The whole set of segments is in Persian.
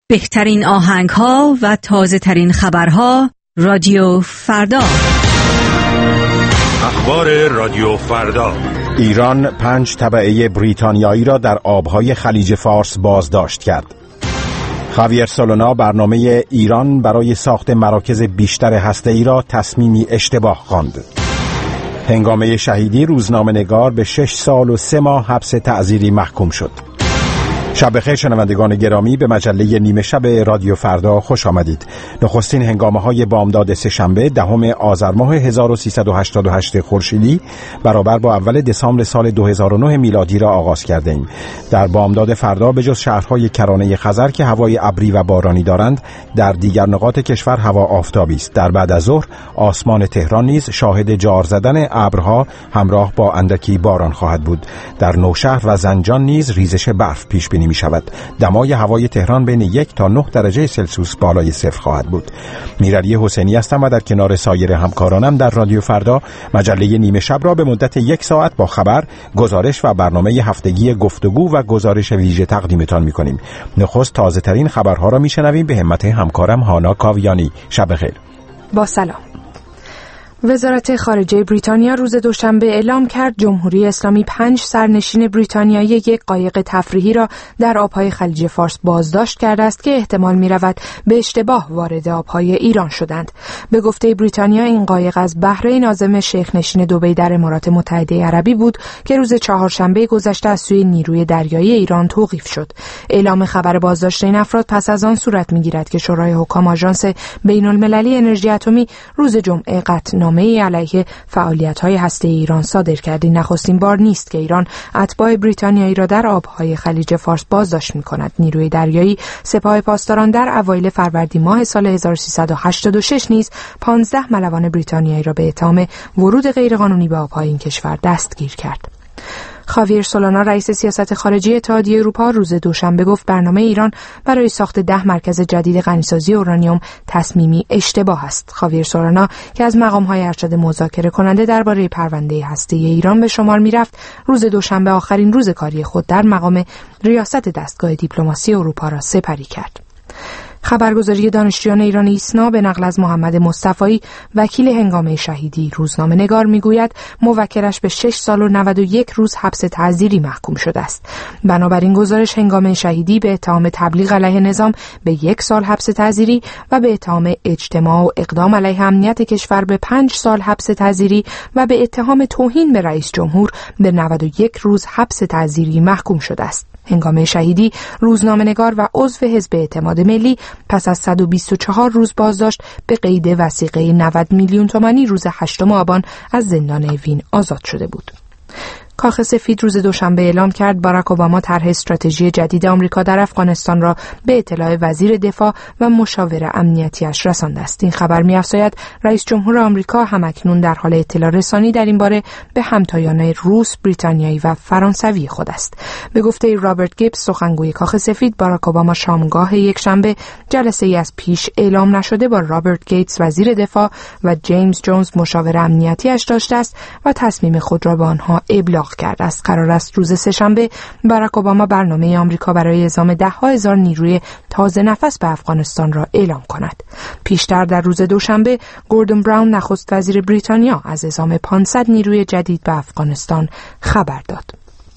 بهترین آهنگ‌ها و تازه‌ترین خبرها رادیو فردا. اخبار رادیو فردا. ایران 5 تبعه بریتانیایی را در آبهای خلیج فارس بازداشت کرد. خاویر سولونا برنامه ایران برای ساخت مراکز بیشتر هسته‌ای را تصمیمی اشتباه خواند. هنگامه شهیدی روزنامه‌نگار به 6 سال و 3 ماه حبس تعزیری محکوم شد. شب بخیر شنوندگان گرامی، به مجله نیمه شب رادیو فردا خوش آمدید. نخستین هنگامه‌های بامداد سه‌شنبه 10 آذر ماه 1388 خورشیدی برابر با اول دسامبر سال 2009 میلادی را آغاز کردیم. در بامداد فردا به جز شهرهای کرانه خزر که هوای ابری و بارانی دارند، در دیگر نقاط کشور هوا آفتابی است. در بعد از ظهر آسمان تهران نیز شاهد جار زدن ابرها همراه با اندکی باران خواهد بود. در نوشهر و زنجان نیز ریزش برف پیش بینی می شود. دمای هوای تهران بین 1 تا 9 درجه سلسیوس بالای صفر خواهد بود. میرعلی حسینی هستم و در کنار سایر همکارانم در رادیو فردا مجله نیمه شب را به مدت 1 ساعت با خبر، گزارش و برنامه هفتگی گفتگو و گزارش ویژه تقدیمتان می کنیم. نخست تازه ترین خبرها را می شنویم به همت همکارم هانا کاویانی. شب بخیر. با سلام. وزارت خارجه بریتانیا روز دوشنبه اعلام کرد جمهوری اسلامی 5 سرنشین بریتانیایی یک قایق تفریحی را در آبهای خلیج فارس بازداشت کرده است که احتمال می‌رود به اشتباه وارد آبهای ایران شدند. به گفته بریتانیا این قایق از بحرین عازم شیخ نشین دبی در امارات متحده عربی بود که روز چهارشنبه گذشته از سوی نیروی دریایی ایران توقیف شد. اعلام خبر بازداشت این افراد پس از آن صورت می‌گیرد که شورای حکام آژانس بین‌المللی انرژی اتمی روز جمعه قطعنامه‌ای علیه فعالیت‌های هسته‌ای ایران صادر کرد. نخستین بار نیست که ایران اتباع بریتانیایی را در آب‌های خلیج فارس بازداشت می‌کند. نیروی دریایی سپاه پاسداران در اوایل فروردین ماه سال 1386 نیز 15 ملوان بریتانیایی را به اتهام ورود غیرقانونی به آب‌های این کشور دستگیر کرد. خاویر سولونا رئیس سیاست خارجی اتحادیه اروپا روز دوشنبه گفت برنامه ایران برای ساخت 10 مرکز جدید غنیسازی اورانیوم تصمیمی اشتباه است. خاویر سولونا که از مقام‌های ارشد مذاکره کننده درباره پرونده هسته‌ای ایران به شمار می‌رفت، روز دوشنبه آخرین روز کاری خود در مقام ریاست دستگاه دیپلماسی اروپا را سپری کرد. خبرگزاری دانشجویان ایران ایسنا به نقل از محمد مصطفی وکیل هنگامه شهیدی روزنامه‌نگار میگوید موکلش به 6 سال و 91 روز حبس تعزیری محکوم شده است. بنابراین گزارش هنگامه شهیدی به اتهام تبلیغ علیه نظام به 1 سال حبس تعزیری و به اتهام اجتماع و اقدام علیه امنیت کشور به 5 سال حبس تعزیری و به اتهام توهین به رئیس جمهور به 91 روز حبس تعزیری محکوم شده است. هنگامه شهیدی روزنامه‌نگار و عضو حزب اعتماد ملی پس از 124 روز بازداشت به قید وثیقه 90 میلیون تومانی روز 8 آبان از زندان وین آزاد شده بود. کاخ سفید روز دوشنبه اعلام کرد باراک اوباما طرح استراتژی جدید آمریکا در افغانستان را به اطلاع وزیر دفاع و مشاور امنیتیش رسانده است. این خبر می‌افزاید رئیس جمهور آمریکا همکنون در حال اطلاع رسانی در این باره به همتایان روس، بریتانیایی و فرانسوی خود است. به گفته رابرت گیبز سخنگوی کاخ سفید، باراک اوباما شامگاه یکشنبه جلسه‌ای از پیش اعلام نشده با رابرت گیتس وزیر دفاع و جیمز جونز مشاور امنیتیش داشته است و تصمیم خود را به آنها ابلاغ کرده است. قرار است روز سه‌شنبه باراک اوباما برنامه آمریکا برای اعزام 10,000 نیروی تازه نفس به افغانستان را اعلام کند. پیشتر در روز دوشنبه گوردون براون نخست وزیر بریتانیا از اعزام 500 نیروی جدید به افغانستان خبر داد.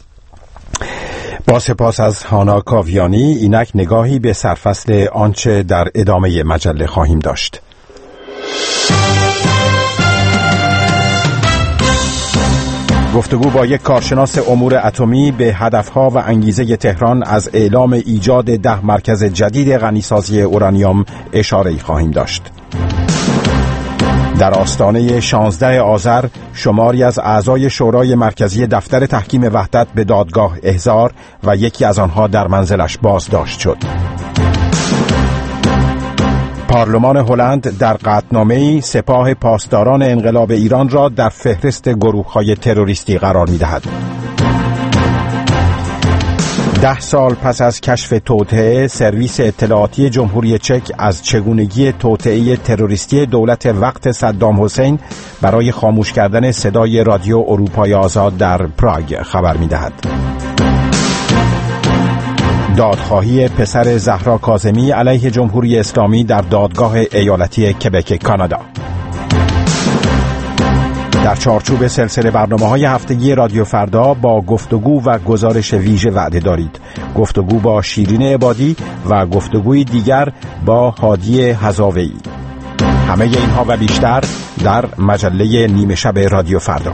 با سپاس از هانا کاویانی، اینک نگاهی به سرفصل آنچه در ادامه مجله خواهیم داشت. گفتگو با یک کارشناس امور اتمی به هدفها و انگیزه تهران از اعلام ایجاد 10 مرکز جدید غنیسازی اورانیوم اشاره‌ای خواهیم داشت. در آستانه 16 آذر شماری از اعضای شورای مرکزی دفتر تحکیم وحدت به دادگاه احضار و یکی از آنها در منزلش بازداشت شد. پارلمان هلند در قطعنامه‌ای سپاه پاسداران انقلاب ایران را در فهرست گروه‌های تروریستی قرار می‌دهد. 10 سال پس از کشف توطئه، سرویس اطلاعاتی جمهوری چک از چگونگی توطئه تروریستی دولت وقت صدام حسین برای خاموش کردن صدای رادیو اروپای آزاد در پراگ خبر می‌دهد. دادخواهی پسر زهرا کاظمی علیه جمهوری اسلامی در دادگاه ایالتی کبک کانادا. در چارچوب سلسله برنامه‌های هفتگی رادیو فردا با گفتگو و گزارش ویژه وعده دارید. گفتگو با شیرین عبادی و گفتگوی دیگر با هادی هزاویی. همه اینها و بیشتر در مجله نیمه شب رادیو فردا.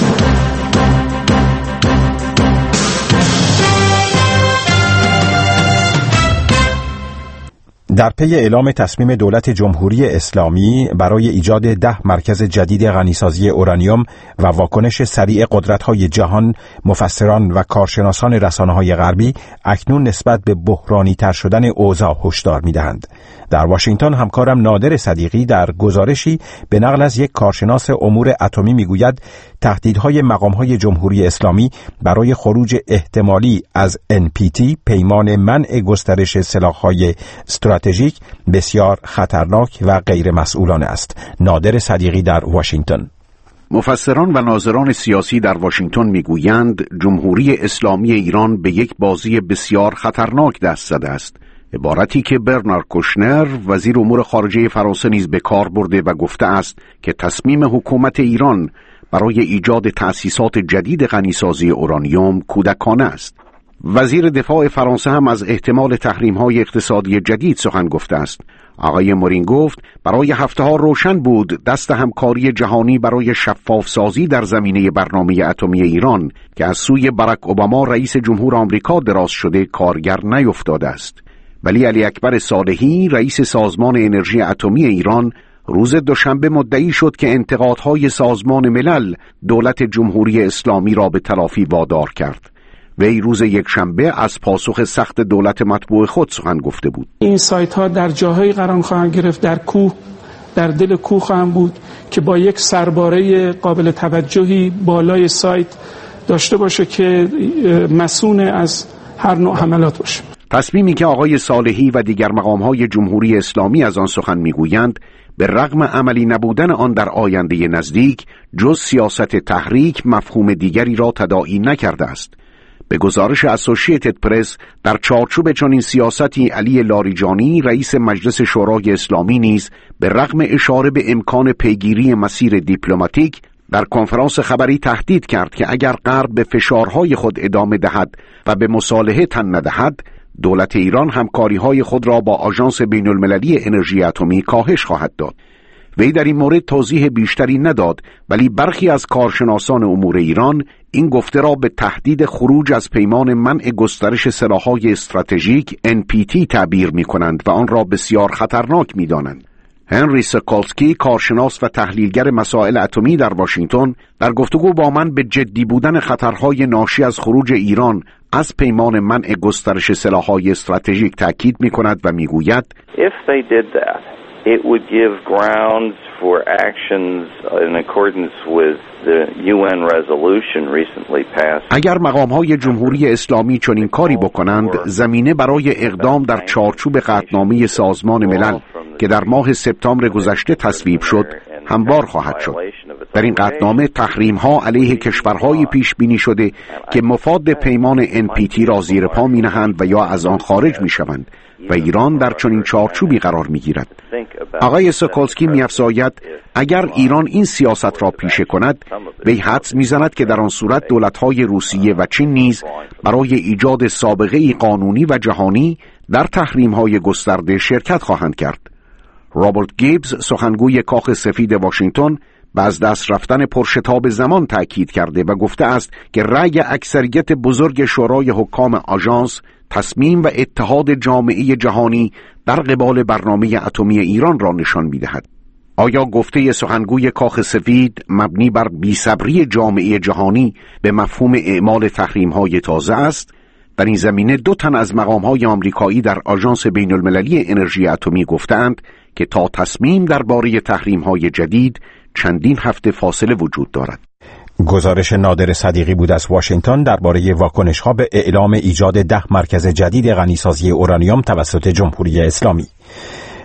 در پی اعلام تصمیم دولت جمهوری اسلامی برای ایجاد 10 مرکز جدید غنیسازی اورانیوم و واکنش سریع قدرت‌های جهان، مفسران و کارشناسان رسانه‌های غربی اکنون نسبت به بحرانی تر شدن اوضاع هشدار می‌دهند. در واشنگتن همکارم نادر صدیقی در گزارشی به نقل از یک کارشناس امور اتمی میگوید تهدیدهای مقام‌های جمهوری اسلامی برای خروج احتمالی از NPT، پیمان منع گسترش سلاح‌های استراتژیک، بسیار خطرناک و غیر مسئولانه است. نادر صدیقی در واشنگتن. مفسران و ناظران سیاسی در واشنگتن میگویند جمهوری اسلامی ایران به یک بازی بسیار خطرناک دست زده است. عبارتی که برنارد کوشنر وزیر امور خارجه فرانسه نیز به کار برده و گفته است که تصمیم حکومت ایران برای ایجاد تأسیسات جدید غنیسازی اورانیوم کودکانه است. وزیر دفاع فرانسه هم از احتمال تحریم‌های اقتصادی جدید سخن گفته است. آقای مورین گفت برای هفته‌ها روشن بود دست همکاری جهانی برای شفاف‌سازی در زمینه برنامه اتمی ایران که از سوی باراک اوباما رئیس جمهور آمریکا دراز شده کارگر نیفتاده است. ولی علی اکبر صالحی رئیس سازمان انرژی اتمی ایران روز دوشنبه مدعی شد که انتقادهای سازمان ملل دولت جمهوری اسلامی را به تلافی وادار کرد. وی روز یکشنبه از پاسخ سخت دولت مطبوع خود سخن گفته بود. این سایت ها در جاهایی قرار خواهند گرفت، در کوه، در دل کوه خواهند بود که با یک سرباره قابل توجهی بالای سایت داشته باشه که مسئول از هر نوع حملات باشه. تصمیمی که آقای صالحی و دیگر مقام‌های جمهوری اسلامی از آن سخن میگویند به رغم عملی نبودن آن در آینده نزدیک جز سیاست تحریک مفهوم دیگری را تداعی نکرده است. به گزارش اسوشییتد پرس در چارچوب چنین سیاستی علی لاریجانی رئیس مجلس شورای اسلامی نیز به رغم اشاره به امکان پیگیری مسیر دیپلماتیک در کنفرانس خبری تهدید کرد که اگر غرب به فشارهای خود ادامه دهد و به مصالحه تن ندهد دولت ایران همکاری‌های خود را با آژانس بین‌المللی انرژی اتمی کاهش خواهد داد. وی در این مورد توضیح بیشتری نداد، ولی برخی از کارشناسان امور ایران این گفته را به تهدید خروج از پیمان منع گسترش سلاح‌های استراتژیک NPT تعبیر می‌کنند و آن را بسیار خطرناک می‌دانند. هنری سکولسکی کارشناس و تحلیلگر مسائل اتمی در واشنگتن در گفتگو با من به جدی بودن خطرهای ناشی از خروج ایران از پیمان منع گسترش سلاح‌های استراتژیک تاکید می‌کند و می‌گوید If they did that, it would give grounds for actions in accordance with the UN resolution recently passed. اگر مقام‌های جمهوری اسلامی چنین کاری بکنند، زمینه برای اقدام در چارچوب قطعنامه سازمان ملل که در ماه سپتامبر گذشته تصویب شد، هموار خواهد شد. در این قطعنامه تحریم‌ها علیه کشورهای پیش بینی شده که مفاد پیمان NPT را زیر پا می‌نهند و یا از آن خارج می‌شوند و ایران در چنین چارچوبی قرار می‌گیرد. آقای سکولسکی می‌افزاید اگر ایران این سیاست را پیشه کند، وی حدس می‌زند که در آن صورت دولت‌های روسیه و چین نیز برای ایجاد سابقه‌ای قانونی و جهانی در تحریم‌های گسترده شرکت خواهند کرد. رابرت گیبز سخنگوی کاخ سفید واشنگتن به از دست رفتن پرشتاب زمان تأکید کرده و گفته است که رأی اکثریت بزرگ شورای حکام آژانس تصمیم و اتحاد جامعه جهانی در قبال برنامه اتمی ایران را نشان می‌دهد. آیا گفته سخنگوی کاخ سفید مبنی بر بی‌صبری جامعه جهانی به مفهوم اعمال تحریم‌های تازه است؟ در این زمینه 2 تن از مقام‌های آمریکایی در آژانس بین‌المللی انرژی اتمی گفتند که تا تصمیم درباره تحریم‌های جدید چندین هفته فاصله وجود دارد. گزارش نادر صدیقی بود از واشنگتن درباره واکنش‌ها به اعلام ایجاد 10 مرکز جدید غنیسازی اورانیوم توسط جمهوری اسلامی.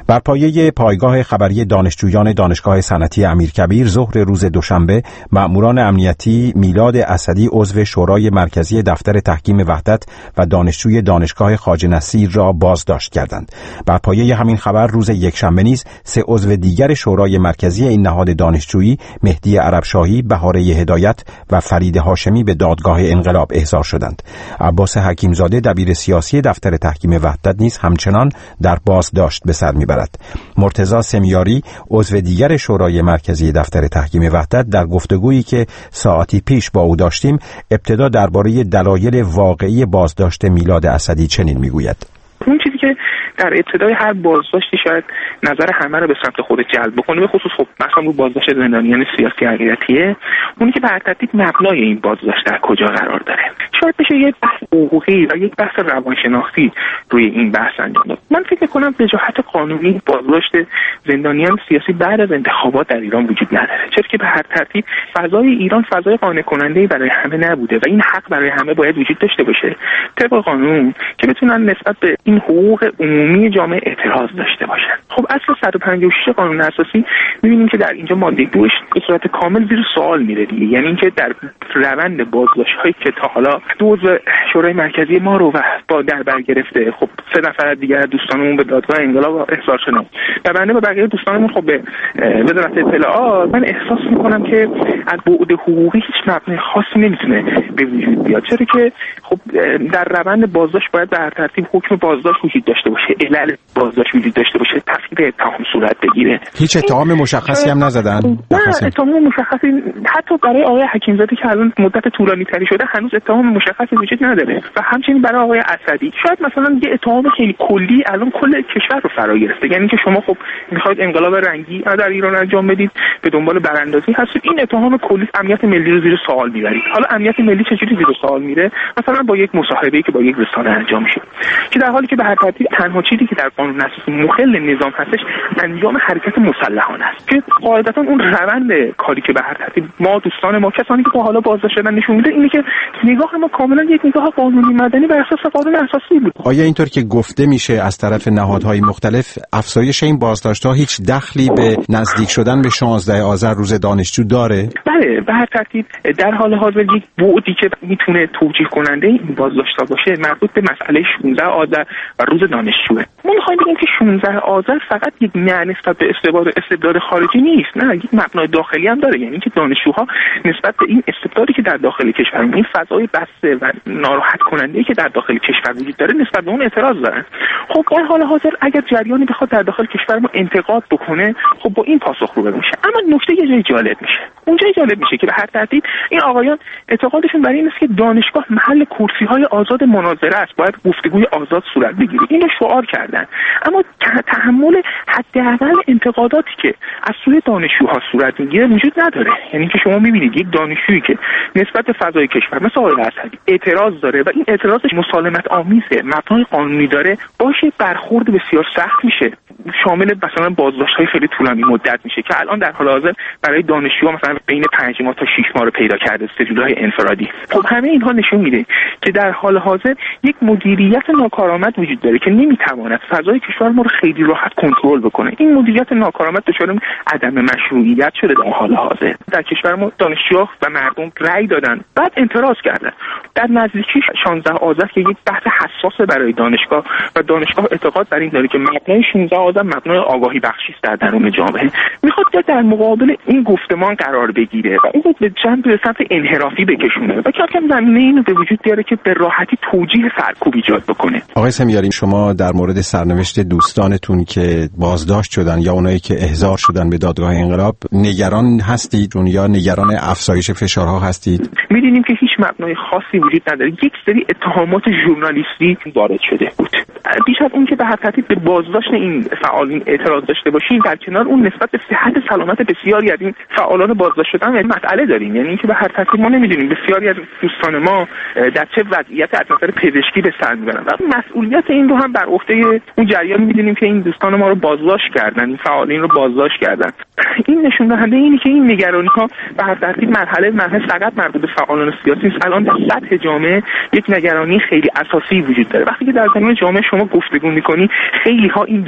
بر پایه پایگاه خبری دانشجویان دانشگاه صنعتی امیرکبیر ظهر روز دوشنبه مأموران امنیتی میلاد اسدی عضو شورای مرکزی دفتر تحکیم وحدت و دانشجوی دانشگاه خواجه نصیر را بازداشت کردند. بر پایه همین خبر روز یکشنبه نیز 3 عضو دیگر شورای مرکزی این نهاد دانشجویی مهدی عربشاهی، بهاره هدایت و فرید هاشمی به دادگاه انقلاب احضار شدند. عباس حکیمزاده دبیر سیاسی دفتر تحکیم وحدت نیز همچنان در بازداشت به سر میبرد. مرتضی سمیاری عضو دیگر شورای مرکزی دفتر تحکیم وحدت در گفتگویی که ساعتی پیش با او داشتیم ابتدا درباره دلایل واقعی بازداشت میلاد اسدی چنین میگوید: اون چیزی که در ابتدای هر بازداشتی شاید نظر همه رو به سمت خود جلب بکنه، به خصوص خب مثلا رو بازداشت زندانیان سیاسی عقیدتیه، اونی که به هر ترتیب مبنای این بازداشت در کجا قرار داره. شاید بشه یک بحث حقوقی و یک بحث روانشناختی روی این بحث انجام داد. من فکر کنم وجاهت قانونی بازداشت زندانیان سیاسی بعد از انتخابات در ایران وجود نداره، چرا که به هر ترتیب فضای ایران فضای قانع کننده برای همه نبوده و این حق برای همه باید وجود داشته باشه طبق قانون که بتونن نسبت به این حقوق عمومی جامعه اعتراض داشته باشن. خب اصل 156 قانون اساسی می‌بینیم که در اینجا ماده 2 به صورت کامل زیر سوال میره دیگه، یعنی اینکه در روند بازداشت‌هایی که تا حالا دو عضو شورای مرکزی ما رو و با در بر گرفته، خب 3 نفر دیگر دوستانمون به دادگاه انقلاب احضار شدن و بنده با بقیه دوستانمون خب به وزارت اطلاعات، من احساس می‌کنم که از بعد حقوقی هیچ مبنای خاصی نمیتونه به وجود بیاد، چرا که خب در روند بازداشت باید به هر ترتیب حکم بازداشت وجود داشته باشه، علل بازداشت وجود داشته باشه، تفسیر اتهام صورت بگیره. هیچ اتهام مشخصی هم نزدن؟ نه اتهام مشخصی حتی برای آقای حکیمزاده که الان مدت طولانی تری شده هنوز اتهام مشخصی وجود نداره و همچنین برای آقای اسدی شاید مثلا یه اتهام خیلی کلی الان کل کشور رو فرا گرفته، یعنی که شما خب میخواید انقلاب رنگی در ایران انجام بدید، به دنبال براندازی هستید، این اتهام کلی امنیت ملی رو زیر سوال میبرید. حالا امنیت ملی چجوری زیر سوال میره؟ مثلا با یک مصاحبه‌ای که با یک رسانه انجام میشه که در حالی که به هر ترتیب تنها چیزی که در قانون اساسی مخل نظام هستش انجام حرکت مسلحانه است که قاعدتا اون روند کاری که به هر ترتیب ما دوستان ما کسانی که تا حالا بازداشت شدن نشون میده اینه که نگاه ما کاملا یک نگاه قانونی مدنی بر اساس قانون اساسی بود. آیا اینطور که گفته میشه از طرف نهادهای مختلف افزایش این بازداشت‌ها هیچ دخلی به نزدیک شدن به 16 آذر روز دانشجو داره؟ بله، به هر ترتیب در حال حاضر یک بعدی که میتونه توجیه کننده این بازداشت‌ها باشه مربوط به مسئله 16 آذر و روز دانشجوه. ما می‌خوایم بگیم که 16 آذر فقط یک نسبت به استبداد خارجی نیست، نه، یک مبنای داخلی هم داره، یعنی که دانشجوها نسبت به این استبدادی که در داخل کشور، این فضای بسته و ناراحت کننده‌ای که در داخل کشور وجود داره نسبت به اون اعتراض دارن. خب در حال حاضر اگر جریانی بخواد در داخل کشور ما انتقاد بکنه، خب با این پاسخ روبرو میشه. اما نکته یه جای جالب میشه، اونجایی جالب میشه که به هر ترتیب این آقایان اعتقادشون برای این است که دانشگاه محل کرسی‌های آزاد مناظره است، باید گفتگوی آزاد صورت بگیره. اینو شعار کردن، اما تحمل حداقل انتقاداتی که از سوی دانشجوها صورت میگیره وجود نداره. یعنی که شما میبینید یک دانشجویی که نسبت به فضای کشور مثل آقای اسدی اعتراض داره و این اعتراضش مسالمت آمیزه، مبنای قانونی داره، باشه برخورد بسیار سخت میشه، شامل مثلا بازداشت‌های خیلی طولانی مدت میشه که الان در حال حاضر برای دانشجوها مثلا بین 5 ماه تا 6 ماه رو پیدا کرده سجولهای انفرادی. خب همه اینها نشون میده که در حال حاضر یک مدیریت ناکارآمد وجود داره که نمیتواند فضای کشور ما رو خیلی راحت کنترل بکنه. این مدیریت ناکارآمد دچار عدم مشروعیت شده در حال حاضر. در کشور ما دانشجوها و مردم رأی دادن، بعد اعتراض کردن. در نزدیکی 16 آذر که یک بحث حساس برای دانشگاه و دانشگاه اعتقاد بر این داره که مبنای 16 آذر مبنای آگاهی بخشی است در درون جامعه، میخواد در مقابل این گفتمان قرار بگیره و این به سمت انحرافی بکشونه و کم زمینه اینو به وجود بیاره که به راحتی توجیه سرکوب ایجاد بکنه. آقای سمیاری، شما در مورد سرنوشت دوستانتون که بازداشت شدن یا اونایی که احضار شدن به دادگاه انقلاب نگران هستید یا نگران افزایش فشارها هستید؟ می‌دونیم که هیچ مبنای خاصی وجود نداره. یک سری اتهامات ژورنالیستی وارد شده بود. بیش از اون که به هر ترتیب به بازداشت این فعالین اعتراض داشته باشیم، در کنار اون نسبت به صحت سلامت بسیاری از این فعالان بازداشت شدن یعنی مسئله داریم. یعنی اینکه به هر ترتیب ما نمی‌دونیم بسیاری از دوستان ما در چه وضعیت از نظر پزشکی به سر میبرن و مسئولیت این رو هم بر عهده اون جریان می‌دونیم که این دوستان ما رو بازداشت کردن، این فعالین رو بازداشت کردن. این نشون دهنده اینه که این نگرانی‌ها به هر ترتیب مرحله فقط مربوط به فعالان سیاسی نیست. الان در سطح جامعه یک نگرانی خیلی اساسی وجود داره. وقتی که در زمین جامعه شما گفتگو می‌کنی، خیلی‌ها این دادگاه‌ها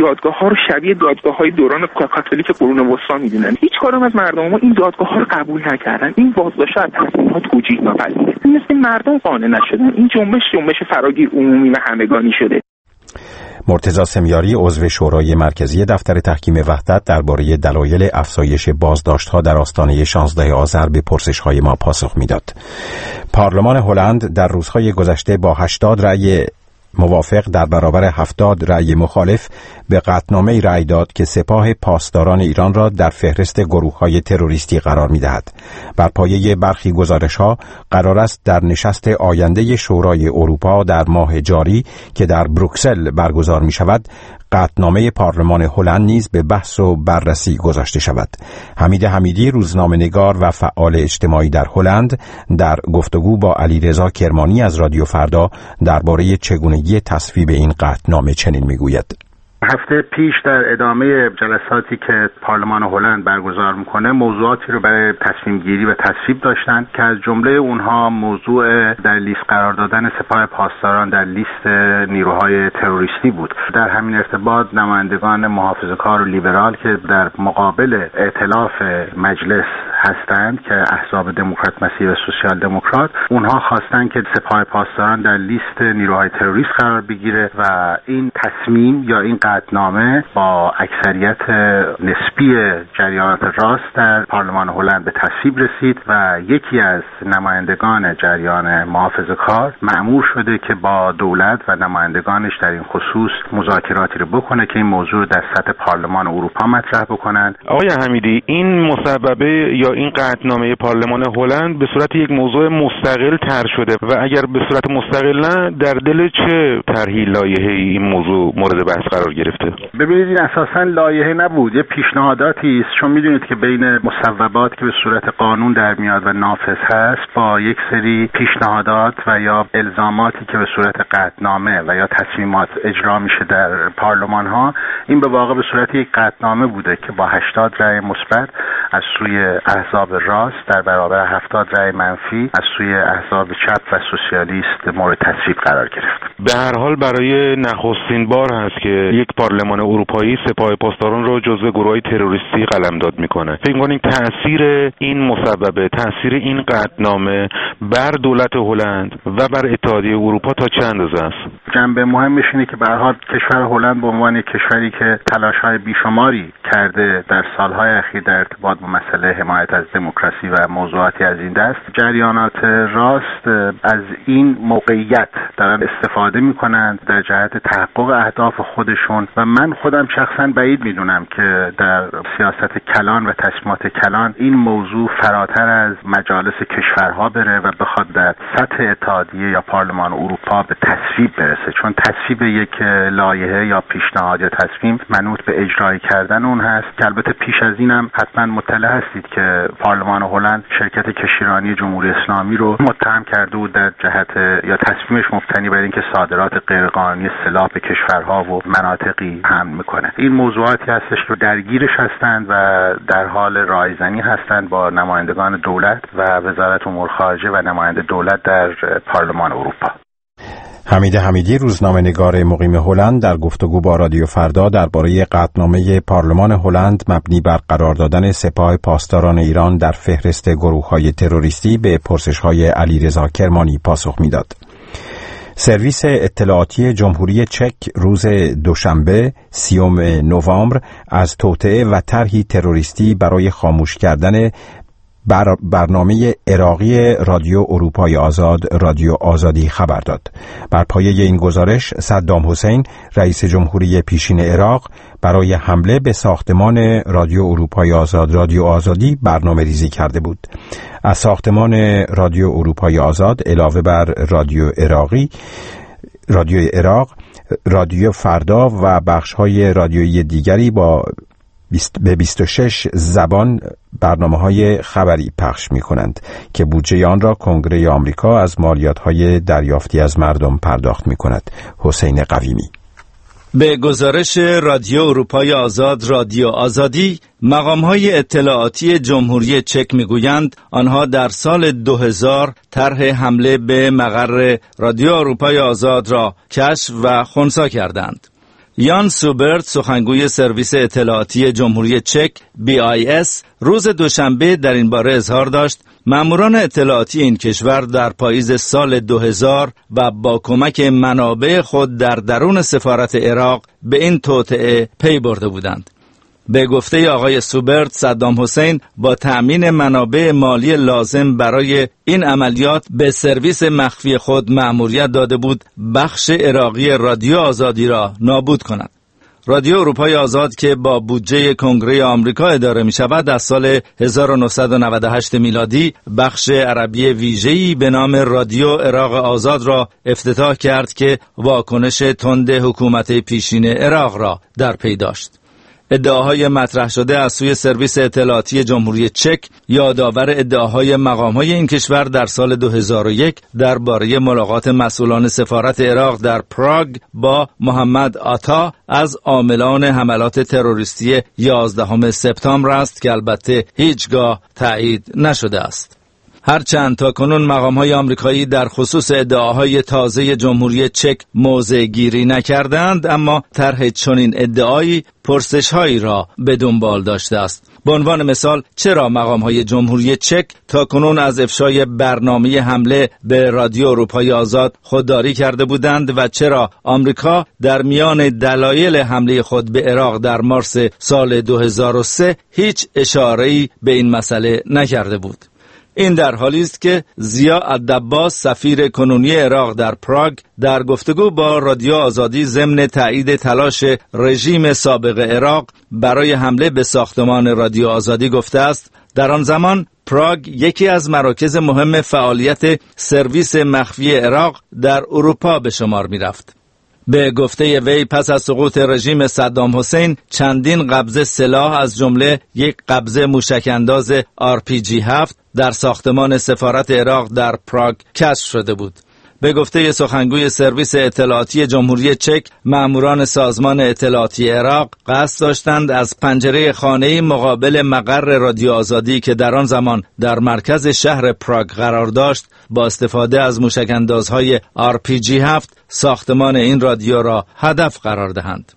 ها رو شبیه دادگاه‌های دوران کاتولیک قرون وسطا می‌دونن. هیچ کدوم از مردم ما این دادگاه‌ها رو قبول نکردن. این بازداشت از تصمیم‌ها توجیه ناپذیره. مثل مردم قانع نشدن. این جنبش فراگیر عمومی و همگانی شده. مرتضی سمیاری عضو شورای مرکزی دفتر تحکیم وحدت درباره دلایل افزایش بازداشت‌ها در آستانه 16 آذر به پرسش‌های ما پاسخ می‌داد. پارلمان هلند در روزهای گذشته با 80 رأی موافق در برابر 70 رأی مخالف به قطعنامه‌ای رأی داد که سپاه پاسداران ایران را در فهرست گروه‌های تروریستی قرار می‌دهد. بر پایه برخی گزارش‌ها قرار است در نشست آینده شورای اروپا در ماه جاری که در بروکسل برگزار می‌شود، قطعنامه پارلمان هلند نیز به بحث و بررسی گذاشته شود. حمید حمیدی روزنامه‌نگار و فعال اجتماعی در هلند در گفتگو با علیرضا کرمانی از رادیو فردا درباره چگونگی تصویب این قطعنامه چنین میگوید: هفته پیش در ادامه جلساتی که پارلمان هلند برگزار میکنه موضوعاتی رو برای تصمیم گیری و تصویب داشتن که از جمله اونها موضوع در لیست قرار دادن سپاه پاسداران در لیست نیروهای تروریستی بود. در همین ارتباط نمایندگان محافظه‌کار و لیبرال که در مقابل ائتلاف مجلس هستند که احزاب دموکرات مسیح و سوسیال دموکرات، اونها خواستن که سپاه پاسداران در لیست نیروهای تروریست قرار بگیره و این تصمیم یا این قطعنامه با اکثریت نسبی جریانات راست در پارلمان هلند به تصویب رسید و یکی از نمایندگان جریان محافظه‌کار مأمور شده که با دولت و نمایندگانش در این خصوص مذاکراتی رو بکنه که این موضوع در سطح پارلمان اروپا مطرح بکنن. آقای حمیدی، این مصوبه یا این قطعنامه پارلمان هلند به صورت یک موضوع مستقل طرح شده و اگر به صورت مستقل نه، در دل چه طرحی لایحه‌ای این موضوع مورد بحث قرار گرفته؟ ببینید، این اساساً لایحه نبود، یه پیشنهاداتی است. چون میدونید که بین مصوبات که به صورت قانون در میاد و نافذ هست با یک سری پیشنهادات و یا الزاماتی که به صورت قطعنامه و یا تصمیمات اجرا میشه در پارلمان ها، این به واقع به صورت یک قطعنامه بوده که با 80 رأی مثبت از سوی احزاب راست در برابر 70 رأی منفی از سوی احزاب چپ و سوسیالیست مورد تصویب قرار گرفت. به هر حال برای نخستین بار هست که یک پارلمان اروپایی سپاه پاسداران رو جزو گروه‌های تروریستی قلمداد میکنه. فکر می‌کنید تأثیر این مصوبه، تأثیر این قطعنامه بر دولت هلند و بر اتحادیه اروپا تا چه اندازه است؟ جنبه مهمش اینه که به هر حال کشور هلند به عنوان کشوری که تلاش‌های بیشماری کرده در سال‌های اخیر در ارتباط با مسئله حمایت از دموکراسی و موضوعاتی از این دست، جریانات راست از این موقعیت دارن استفاده میکنند در جهت تحقق اهداف خودشون و من خودم شخصا بعید میدونم که در سیاست کلان و تصمیمات کلان این موضوع فراتر از مجالس کشورها بره و بخواد در سطح اتحادیه یا پارلمان اروپا به تصویب برسه، چون تصویب یک لایحه یا پیشنهاد یا تصمیم منوط به اجرایی کردن اون هست که البته پیش از اینم حتما مطلع هستید که پارلمان هلند شرکت کشتیرانی جمهوری اسلامی رو متهم کرده بود در جهت یا تصمیمش مبتنی بر اینکه صادرات غیرقانونی سلاح به کشورها و مناطقی حمل میکنه. این موضوعاتی هستش که درگیرش هستند و در حال رایزنی هستند با نمایندگان دولت و وزارت امور خارجه و نماینده دولت در پارلمان اروپا. حمید حمیدی روزنامه‌نگار مقیم هلند در گفتگو با رادیو فردا درباره قطعنامه پارلمان هلند مبنی بر قرار دادن سپاه پاسداران ایران در فهرست گروه‌های تروریستی به پرسش‌های علیرضا کرمانی پاسخ می‌داد. سرویس اطلاعاتی جمهوری چک روز دوشنبه 30 نوامبر از توطئه و طرحی تروریستی برای خاموش کردن برنامه عراقی رادیو اروپای آزاد رادیو آزادی خبر داد. بر پایه این گزارش صدام حسین رئیس جمهوری پیشین عراق برای حمله به ساختمان رادیو اروپای آزاد رادیو آزادی برنامه ریزی کرده بود. از ساختمان رادیو اروپای آزاد علاوه بر رادیو عراق، رادیو فردا و بخش‌های رادیویی دیگری به 26 زبان برنامه‌های خبری پخش می‌کنند که بودجه آن را کنگره آمریکا از مالیات‌های دریافتی از مردم پرداخت می‌کند. حسین قویمی. به گزارش رادیو اروپای آزاد رادیو آزادی، مقام‌های اطلاعاتی جمهوری چک می‌گویند آنها در سال 2000 طرح حمله به مقر رادیو اروپای آزاد را کشف و خنثی کردند. یان سوبرت، سخنگوی سرویس اطلاعاتی جمهوری چک BIS، روز دوشنبه در این باره اظهار داشت ماموران اطلاعاتی این کشور در پاییز سال 2000 و با کمک منابع خود در درون سفارت عراق به این توطئه پی برده بودند. به گفته آقای سوبرت، صدام حسین با تأمین منابع مالی لازم برای این عملیات به سرویس مخفی خود مأموریت داده بود بخش عراقی رادیو آزادی را نابود کند. رادیو اروپای آزاد که با بودجه کنگره آمریکا اداره می شود، از سال 1998 میلادی بخش عربی ویژه‌ای به نام رادیو عراق آزاد را افتتاح کرد که واکنش تند حکومت پیشین عراق را در پی داشت. ادعاهای مطرح شده از سوی سرویس اطلاعاتی جمهوری چک یادآور ادعاهای مقام‌های این کشور در سال 2001 درباره ملاقات مسئولان سفارت عراق در پراگ با محمد عطا از عاملان حملات تروریستی 11 سپتامبر است که البته هیچگاه تایید نشده است. هرچند تاکنون مقام‌های آمریکایی در خصوص ادعاهای تازه جمهوری چک موضع گیری نکردند، اما طرح چنین ادعایی پرسش‌هایی را به دنبال داشته است. به عنوان مثال، چرا مقام‌های جمهوری چک تاکنون از افشای برنامه حمله به رادیو اروپای آزاد خودداری کرده بودند و چرا آمریکا در میان دلایل حمله خود به عراق در مارس سال 2003 هیچ اشاره‌ای به این مسئله نکرده بود؟ این در حالی است که ضیا الدباس، سفیر کنونی عراق در پراگ، در گفتگو با رادیو آزادی ضمن تایید تلاش رژیم سابق عراق برای حمله به ساختمان رادیو آزادی گفته است در آن زمان پراگ یکی از مراکز مهم فعالیت سرویس مخفی عراق در اروپا به شمار می رفت. به گفته وی پس از سقوط رژیم صدام حسین چندین قبضه سلاح از جمله یک قبضه موشک‌انداز RPG-7 در ساختمان سفارت عراق در پراگ کشف شده بود. به گفته سخنگوی سرویس اطلاعاتی جمهوری چک، ماموران سازمان اطلاعاتی عراق قصد داشتند از پنجره خانه‌ای مقابل مقر رادیو آزادی که در آن زمان در مرکز شهر پراگ قرار داشت، با استفاده از موشک‌اندازهای RPG-7 ساختمان این رادیو را هدف قرار دهند.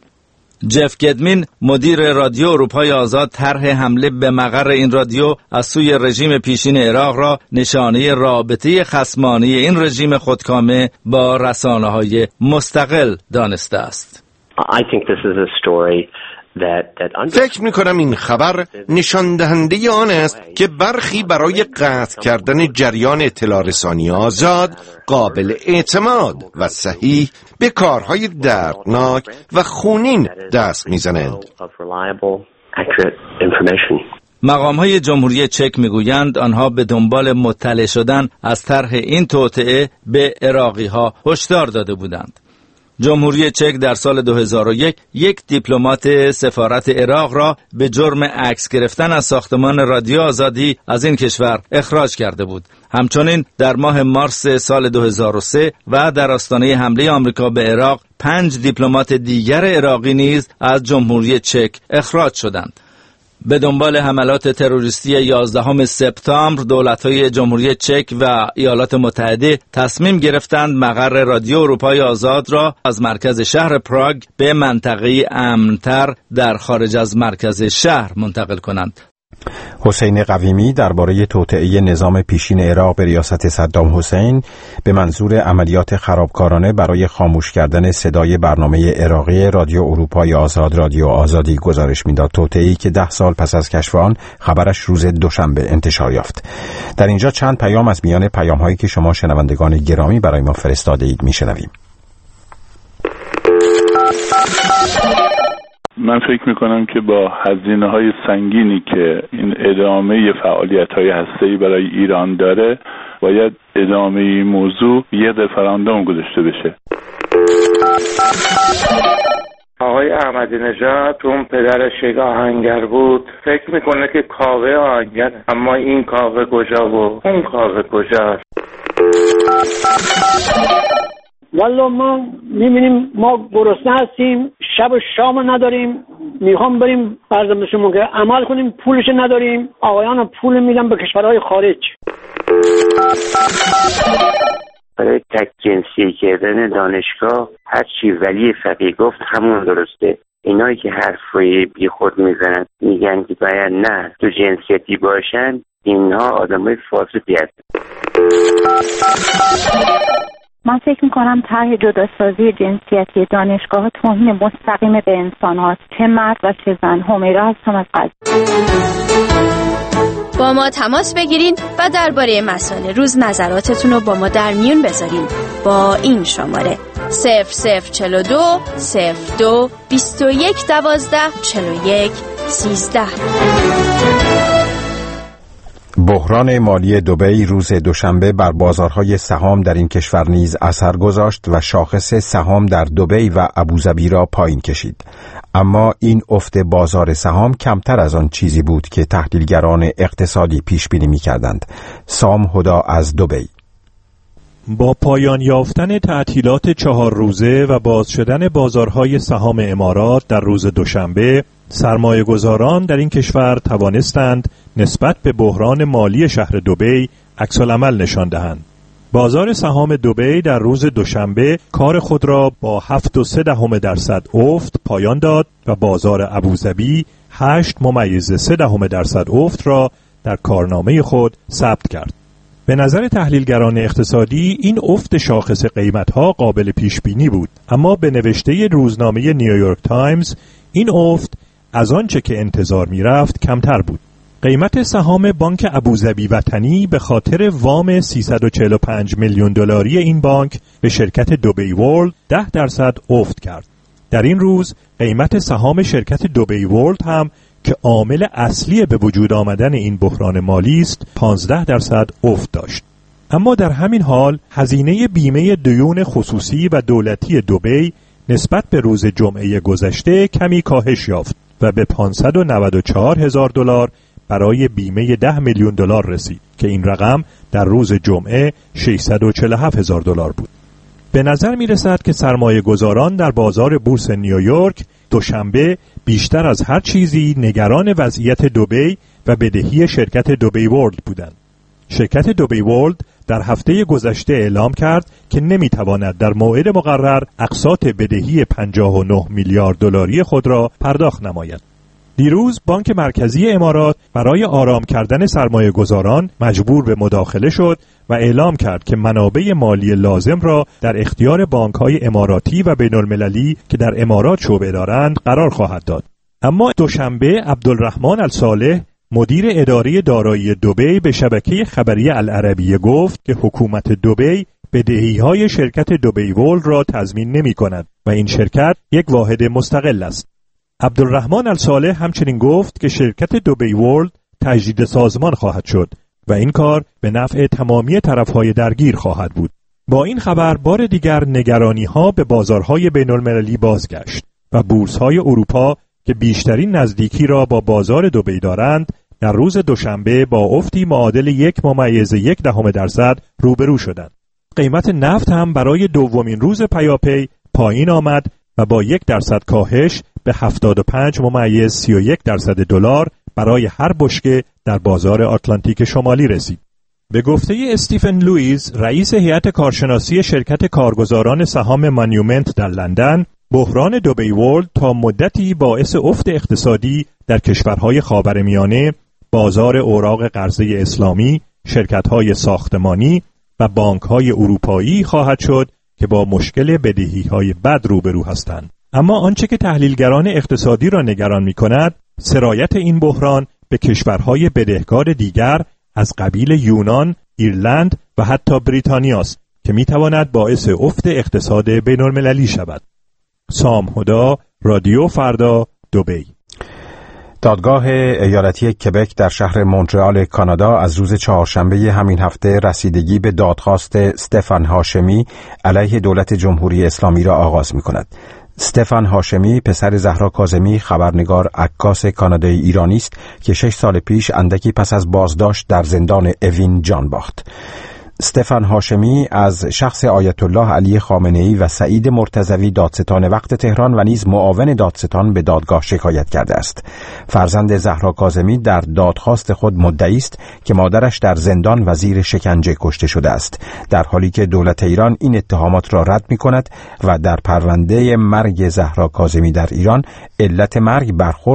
جف گدمین، مدیر رادیو اروپای آزاد، طرح حمله به مقر این رادیو از سوی رژیم پیشین عراق را نشانه رابطه خصمانه این رژیم خودکامه با رسانه‌های مستقل دانسته است. فکر می‌کنم این خبر نشان دهنده آن است که برخی برای قطع کردن جریان اطلاع رسانی آزاد، قابل اعتماد و صحیح به کارهای دردناک و خونین دست می‌زنند. مقام‌های جمهوری چک می‌گویند آنها به دنبال مطلع شدن از طرح این توطئه به عراقی‌ها هشدار داده بودند. جمهوری چک در سال 2001 یک دیپلمات سفارت عراق را به جرم عکس گرفتن از ساختمان رادیو آزادی از این کشور اخراج کرده بود. همچنین در ماه مارس سال 2003 و در آستانه حمله آمریکا به عراق 5 دیپلمات دیگر عراقی نیز از جمهوری چک اخراج شدند. به دنبال حملات تروریستی 11 سپتامبر، دولت‌های جمهوری چک و ایالات متحده تصمیم گرفتند مقر رادیو اروپای آزاد را از مرکز شهر پراگ به منطقه‌ای امن‌تر در خارج از مرکز شهر منتقل کنند. حسین قویمی درباره توطئه نظام پیشین عراق به ریاست صدام حسین به منظور عملیات خرابکارانه برای خاموش کردن صدای برنامه عراقی رادیو اروپای آزاد رادیو آزادی گزارش میداد. توطئه‌ای که 10 سال پس از کشف آن خبرش روز دوشنبه انتشار یافت. در اینجا چند پیام از میان پیام‌هایی که شما شنوندگان گرامی برای ما فرستاده اید میشنویم. من فکر میکنم که با هزینه‌های سنگینی که این ادامه فعالیت‌های هسته‌ای برای ایران داره، باید ادامه این موضوع یه رفراندوم گذاشته بشه. آقای احمدی نژاد اون پدرش یک آهنگر بود، فکر میکنه که کاوه آهنگر، اما این کاوه کجا و اون کاوه کجاست؟ والا ما میبینیم ما گرسنه هستیم، شب و شام نداریم، میخوام بریم برزم شما که عمل کنیم، پولش نداریم، آقایان پول میدن به کشورهای خارج. برای تک جنسی کردن دانشگاه هر چی ولی فقیه گفت همون درسته. اینایی که حرفای بی خود میزنن میگن که باید نه تو جنسیتی باشن، اینها آدمای فاسدی هستن. من فکر میکنم طرح جداسازی جنسیتی دانشگاه توهین مستقیم به انسان هاست، چه مرد و چه زن. همیرا هستم از قضیه. با ما تماس بگیرید و درباره مسائل روز نظراتتون رو با ما در میون بذارین با این شماره 0042 02 21 12 41 13. بحران مالی دبی روز دوشنبه بر بازارهای سهام در این کشور نیز اثر گذاشت و شاخص سهام در دبی و ابوظبی را پایین کشید. اما این افت بازار سهام کمتر از آن چیزی بود که تحلیلگران اقتصادی پیش بینی می‌کردند. سام هدا از دبی. با پایان یافتن تعطیلات 4 روزه و باز شدن بازارهای سهام امارات در روز دوشنبه، سرمایه‌گذاران در این کشور توانستند نسبت به بحران مالی شهر دبی عکس‌العمل نشان دهند. بازار سهام دبی در روز دوشنبه کار خود را با 7.3% افت پایان داد و بازار ابوظبی 8.3% افت را در کارنامه خود ثبت کرد. به نظر تحلیلگران اقتصادی این افت شاخص قیمت‌ها قابل پیش بینی بود، اما به نوشته روزنامه نیویورک تایمز این افت از آنچه که انتظار می‌رفت کمتر بود. قیمت سهام بانک ابوظبی وطنی به خاطر وام 345 میلیون دلاری این بانک به شرکت دبی ورلد 10% افت کرد. در این روز قیمت سهام شرکت دبی ورلد هم که عامل اصلی به وجود آمدن این بحران مالی است 15% افت داشت. اما در همین حال هزینه بیمه دیون خصوصی و دولتی دبی نسبت به روز جمعه گذشته کمی کاهش یافت و به 594,000 دلار برای بیمه 10 میلیون دلار رسید که این رقم در روز جمعه 647,000 دلار بود. به نظر می رسد که سرمایه گذاران در بازار بورس نیویورک دوشنبه بیشتر از هر چیزی نگران وضعیت دبی و بدهی شرکت دبی ورلد بودند. شرکت دبی ورلد در هفته گذشته اعلام کرد که نمیتواند در موعد مقرر اقساط بدهی 59 میلیارد دلاری خود را پرداخت نماید. دیروز بانک مرکزی امارات برای آرام کردن سرمایه گذاران مجبور به مداخله شد و اعلام کرد که منابع مالی لازم را در اختیار بانک‌های اماراتی و بین‌المللی که در امارات شعبه دارند قرار خواهد داد. اما دوشنبه عبدالرحمن الصالح مدیر اداره دارایی دبی به شبکه خبری العربیه گفت که حکومت دبی بدهی‌های شرکت دبی ورلد را تضمین نمی‌کند و این شرکت یک واحد مستقل است. عبدالرحمن الصالح همچنین گفت که شرکت دبی ورلد تجدید سازمان خواهد شد و این کار به نفع تمامی طرف‌های درگیر خواهد بود. با این خبر بار دیگر نگرانی‌ها به بازارهای بین‌المللی بازگشت و بورس‌های اروپا که بیشترین نزدیکی را با بازار دبی دارند در روز دوشنبه با افتی معادل 1.1% روبرو شدند. قیمت نفت هم برای دومین روز پیاپی پایین آمد و با 1% کاهش به 75.31 دلار برای هر بشکه در بازار آتلانتیک شمالی رسید. به گفته استیفن لوئیز، رئیس هیئت کارشناسی شرکت کارگزاران سهام مانیومنت در لندن، بحران دبی ورلد تا مدتی باعث افت اقتصادی در کشورهای خاورمیانه، بازار اوراق قرضه اسلامی، شرکت‌های ساختمانی و بانک‌های اروپایی خواهد شد که با مشکل بدهی‌های بد روبرو هستند. اما آنچه که تحلیلگران اقتصادی را نگران می‌کند، سرایت این بحران به کشورهای بدهکار دیگر از قبیل یونان، ایرلند و حتی بریتانیا است که می‌تواند باعث افت اقتصاد بین‌المللی شود. سام هدا، رادیو فردا، دبی. دادگاه ایالتی کبک در شهر مونترال کانادا از روز چهارشنبه همین هفته رسیدگی به دادخواست استفان هاشمی علیه دولت جمهوری اسلامی را آغاز می‌کند. استفان هاشمی پسر زهرا کاظمی، خبرنگار عکاس کانادایی ایرانی است که 6 سال پیش اندکی پس از بازداشت در زندان اوین جان باخت. استفان هاشمی از شخص آیت الله علی خامنه‌ای و سعید مرتضوی دادستان وقت تهران و نیز معاون دادستان به دادگاه شکایت کرده است. فرزند زهرا کاظمی در دادخواست خود مدعی است که مادرش در زندان و زیر شکنجه کشته شده است، در حالی که دولت ایران این اتهامات را رد می‌کند و در پرونده مرگ زهرا کاظمی در ایران علت مرگ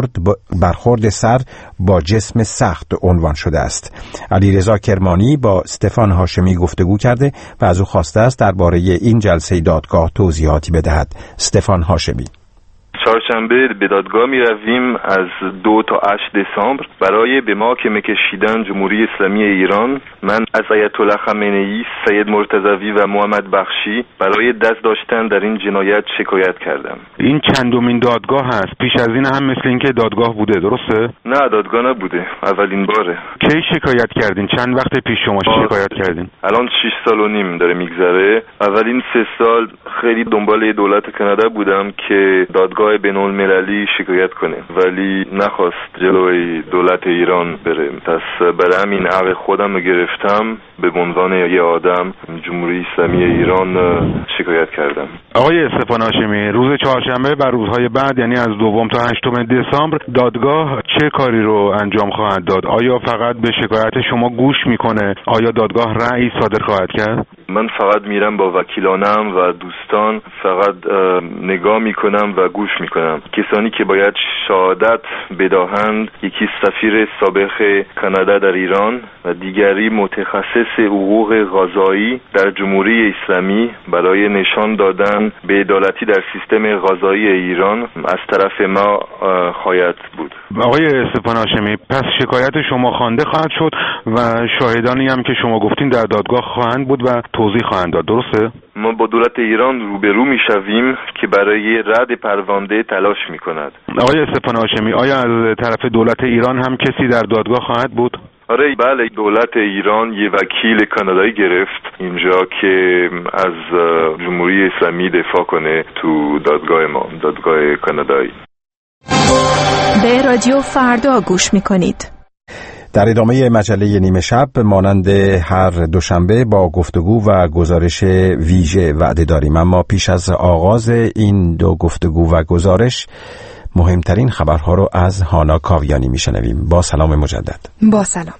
برخورد سر با جسم سخت عنوان شده است. علیرضا کرمانی با استفان هاشمی گفتگو کرده و از او خواسته است درباره این جلسه دادگاه توضیحاتی بدهد. استفان هاشمی: چهارشنبه به دادگاه می رویم از 2 تا 8 دسامبر برای به محاکمه کشیدن جمهوری اسلامی ایران. من از آیت الله خامنه‌ای، سید مرتضوی و محمد بخشی برای دست داشتن در این جنایت شکایت کردم. این چندمین دادگاه هست؟ پیش از این هم مثل این که دادگاه بوده، درسته؟ نه، دادگاه نبوده، اولین باره. کی شکایت کردین؟ چند وقت پیش شما شکایت کردین؟ الان 6 سال و نیم داره میگذره. اولین 3 سال خیلی دنبال دولت کانادا بودم که دادگاه بین‌المللی شکایت کنه، ولی نخواست جلوی دولت ایران بره. پس برای همین حق خودم رو گرفتم، به عنوان یه آدم جمهوری اسلامی ایران شکایت کردم. آقای استفان هاشمی، روز چهارشنبه و روزهای بعد، یعنی از 2 تا 8 دسامبر، دادگاه چه کاری رو انجام خواهد داد؟ آیا فقط به شکایت شما گوش میکنه؟ آیا دادگاه رأی صادر خواهد کرد؟ من فقط میرم با وکیلانم و دوستان، فقط نگاه میکنم و گوش میکنم. کسانی که باید شهادت بدهند، یکی سفیر سابق کانادا در ایران و دیگری متخصص حقوق قضایی در جمهوری اسلامی، برای نشان دادن به عدالتی در سیستم قضایی ایران از طرف ما خواهد بود. آقای استفان هاشمی، پس شکایت شما خوانده خواهد شد و شاهدانی هم که شما گفتین در دادگاه خواهند بود و توضیح خواهند داد، درسته؟ ما با دولت ایران روبرو میشویم که برای رد پرونده تلاش میکند. آقای استفان هاشمی، آیا از طرف دولت ایران هم کسی در دادگاه خواهد بود؟ آره بله، دولت ایران یه وکیل کانادایی گرفت اینجا که از جمهوری اسلامی دفاع کنه تو دادگاه ما، دادگاه کانادایی. به رادیو فردا گوش میکنید. در ادامه مجله نیمه شب مانند هر دوشنبه با گفتگو و گزارش ویژه وعده داریم، اما پیش از آغاز این دو گفتگو و گزارش مهمترین خبرها رو از هانا کاویانی میشنویم. با سلام مجدد. با سلام.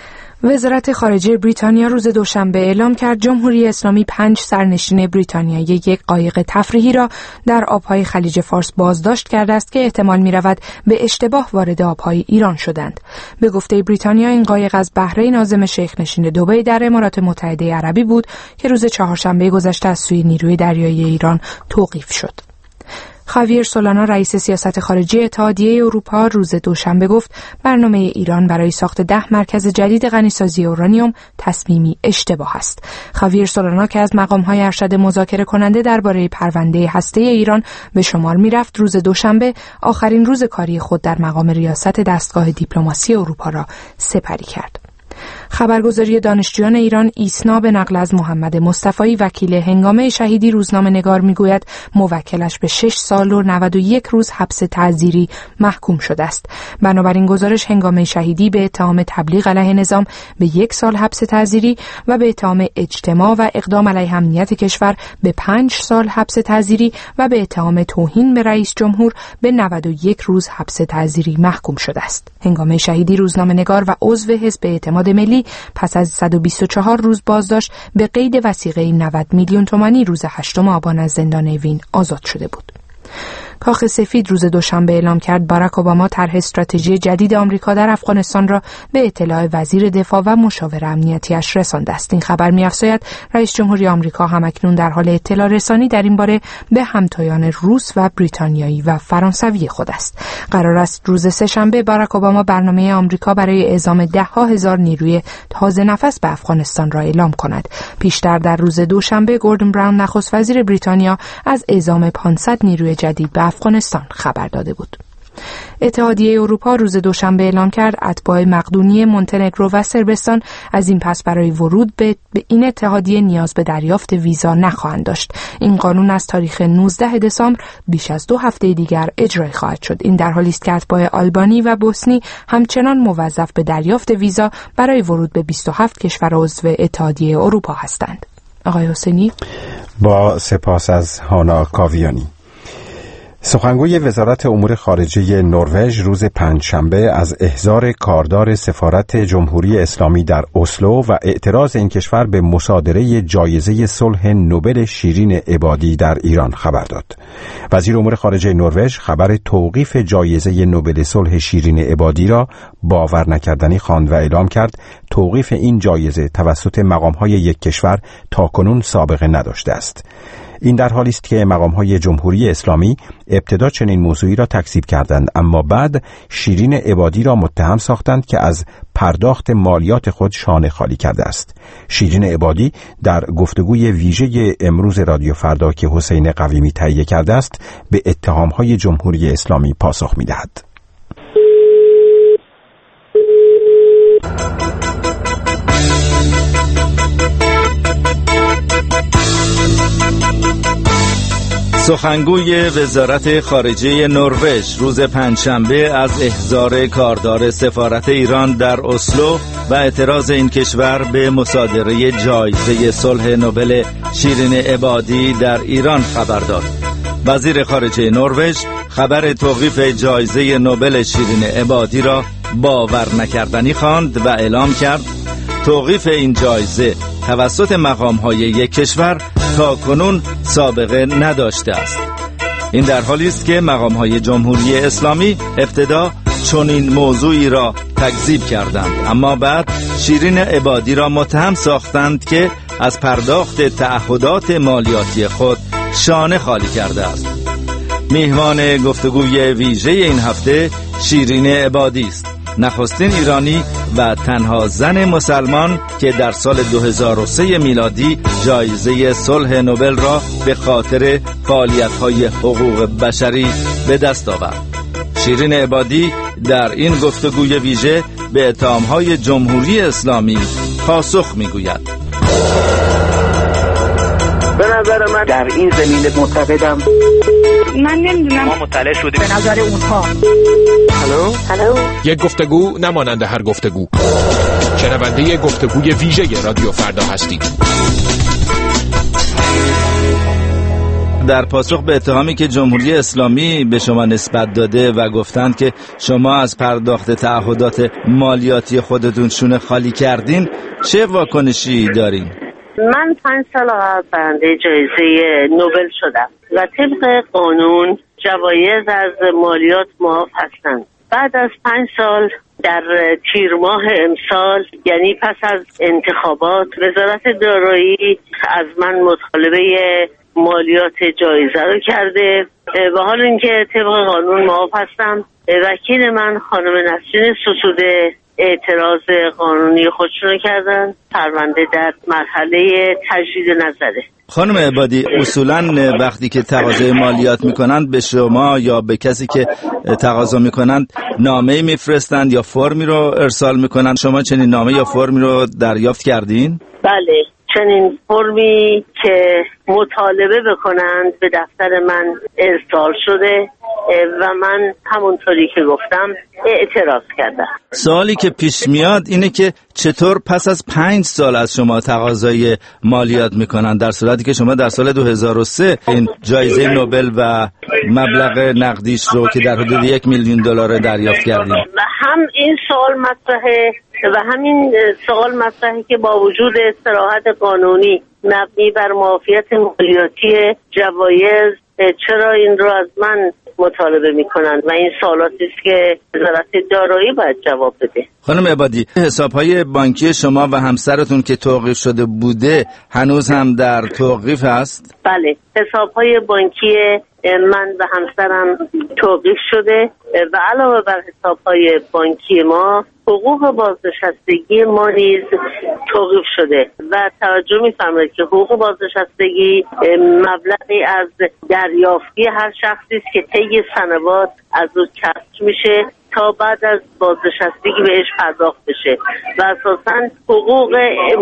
وزارت خارجه بریتانیا روز دوشنبه اعلام کرد جمهوری اسلامی 5 سرنشین بریتانیایی یک قایق تفریحی را در آبهای خلیج فارس بازداشت کرده است که احتمال می‌رود به اشتباه وارد آبهای ایران شدند. به گفته بریتانیا این قایق از بهره ناظم شیخ نشین دبی در امارات متحده عربی بود که روز چهارشنبه گذشته از سوی نیروی دریایی ایران توقیف شد. خاویر سولانا رئیس سیاست خارجی اتحادیه اروپا روز دوشنبه گفت برنامه ایران برای ساخت 10 مرکز جدید غنیسازی اورانیوم تصمیمی اشتباه است. خاویر سولانا که از مقام‌های ارشد مذاکره کننده درباره پرونده هسته ایران به شمار می‌رفت، روز دوشنبه آخرین روز کاری خود در مقام ریاست دستگاه دیپلماسی اروپا را سپری کرد. خبرگزاری دانشجویان ایران ایسنا به نقل از محمد مصطفی وکیل هنگامه شهیدی روزنامه‌نگار میگوید موکلش به 6 سال و 91 روز حبس تعزیری محکوم شده است. بنابراین گزارش هنگامه شهیدی به اتهام تبلیغ علیه نظام به 1 سال حبس تعزیری و به اتهام اجتماع و اقدام علیه امنیت کشور به 5 سال حبس تعزیری و به اتهام توهین به رئیس جمهور به 91 روز حبس تعزیری محکوم شده است. هنگامه شهیدی روزنامه‌نگار و عضو حزب اعتماد ملی پس از 124 روز بازداشت به قید وثیقه 90 میلیون تومانی روز 8 آبان از زندان وین آزاد شده بود. کاخ سفید روز دوشنبه اعلام کرد باراک اوباما طرح استراتژی جدید آمریکا در افغانستان را به اطلاع وزیر دفاع و مشاور امنیتیش رسانده است. این خبر می‌افزاید رئیس جمهوری آمریکا همکنون در حال اطلاع رسانی در این باره به همتایان روس و بریتانیایی و فرانسوی خود است. قرار است روز سه‌شنبه باراک اوباما برنامه آمریکا برای اعزام 10,000 نیروی تازه نفس به افغانستان را اعلام کند. پیشتر در روز دوشنبه گوردون براون نخست وزیر بریتانیا از اعزام 500 نیروی جدید به افغانستان خبر داده بود. اتحادیه اروپا روز دوشنبه اعلام کرد اتباع مقدونیه، مونتنگرو و صربستان از این پس برای ورود به این اتحادیه نیاز به دریافت ویزا نخواهند داشت. این قانون از تاریخ 19 دسامبر بیش از 2 هفته دیگر اجرا خواهد شد. این در حالی است که اتباع آلبانی و بوسنی همچنان موظف به دریافت ویزا برای ورود به 27 کشور عضو اتحادیه اروپا هستند. آقای حسینی، با سپاس از هانا کاویانی. سخنگوی وزارت امور خارجه نروژ روز پنجشنبه از احضار کاردار سفارت جمهوری اسلامی در اسلو و اعتراض این کشور به مصادره جایزه صلح نوبل شیرین عبادی در ایران خبر داد. وزیر امور خارجه نروژ خبر توقیف جایزه نوبل صلح شیرین عبادی را باور نکردنی خواند و اعلام کرد توقیف این جایزه توسط مقام‌های یک کشور تاکنون سابقه نداشته است. این در حالی است که مقام‌های جمهوری اسلامی ابتدا چنین موضوعی را تکذیب کردند، اما بعد شیرین عبادی را متهم ساختند که از پرداخت مالیات خود شانه خالی کرده است. شیرین عبادی در گفتگوی ویژه امروز رادیو فردا که حسین قویمی تهیه کرده است به اتهام‌های جمهوری اسلامی پاسخ می‌دهد. سخنگوی وزارت خارجه نروژ روز پنجشنبه از احضار کاردار سفارت ایران در اسلو و اعتراض این کشور به مصادره جایزه صلح نوبل شیرین عبادی در ایران خبر داد. وزیر خارجه نروژ خبر توقیف جایزه نوبل شیرین عبادی را باور نکردنی خواند و اعلام کرد توقیف این جایزه توسط مقام‌های یک کشور تا کنون سابقه نداشته است. این در حالی است که مقام‌های جمهوری اسلامی ابتدا چنین موضوعی را تکذیب کردند، اما بعد شیرین عبادی را متهم ساختند که از پرداخت تعهدات مالیاتی خود شانه خالی کرده است. میهمان گفتگوی ویژه این هفته شیرین عبادی است، نخستین ایرانی و تنها زن مسلمان که در سال 2003 میلادی جایزه صلح نوبل را به خاطر فعالیت‌های حقوق بشری به دست آورد. شیرین عبادی در این گفتگوی ویژه به اتهام‌های جمهوری اسلامی پاسخ می‌گوید. به نظر من در این زمینه معتقدم من نمیدونم، ما مطلع شدیم به نظر اونها. هلو یک گفتگو نمانند هر گفتگو. شنونده گفتگوی ویژه رادیو فردا هستید. در پاسخ به اتهامی که جمهوری اسلامی به شما نسبت داده و گفتند که شما از پرداخت تعهدات مالیاتی خودتون شونه خالی کردین، چه واکنشی دارین؟ من 5 سال برنده جایزه نوبل شدم و طبق قانون جوایز از مالیات معاف هستند. بعد از 5 سال در تیر ماه امسال، یعنی پس از انتخابات، وزارت دارایی از من مطالبه مالیات جایزه رو کرده و حال اینکه طبق قانون معاف هستم، وکیل من خانم نسرین سسوده اعتراض قانونی خودشون کردن. پرونده در مرحله تجدید نظره. خانم عبادی، اصولاً وقتی که تقاضای مالیات میکنند به شما یا به کسی که تقاضا میکنند نامه‌ای میفرستند یا فرمی رو ارسال میکنند، شما چنین نامه یا فرمی رو دریافت کردین؟ بله، چنین فرمی که مطالبه بکنند به دفتر من ارسال شده و من همونطوری که گفتم اعتراض کردم. سوالی که پیش میاد اینه که چطور پس از 5 سال از شما تقاضای مالیات میکنن، در صورتی که شما در سال 2003 این جایزه نوبل و مبلغ نقدیش رو که در حدود $1,000,000 دریافت کردین. هم این سوال مطرحه و همین سوال مطرحه که با وجود صراحت قانونی مبنی بر معافیت مالیاتی جوایز چرا این رو از من مطالبه میکنند و این سوالاتی است که وزارت دارایی باید جواب بده. خانم عبادی، حساب‌های بانکی شما و همسرتون که توقیف شده بوده هنوز هم در توقیف هست؟ بله، حساب‌های بانکی من و همسرم توقیف شده و علاوه بر حساب‌های بانکی ما حقوق بازنشستگی ما نیز توقیف شده و توجه می‌فرمایید که حقوق بازنشستگی مبلغی از دریافتی هر شخصی است که طی سنوات از او کسب میشه تا بعد از بازنشستگی بهش پرداخت بشه و اساساً حقوق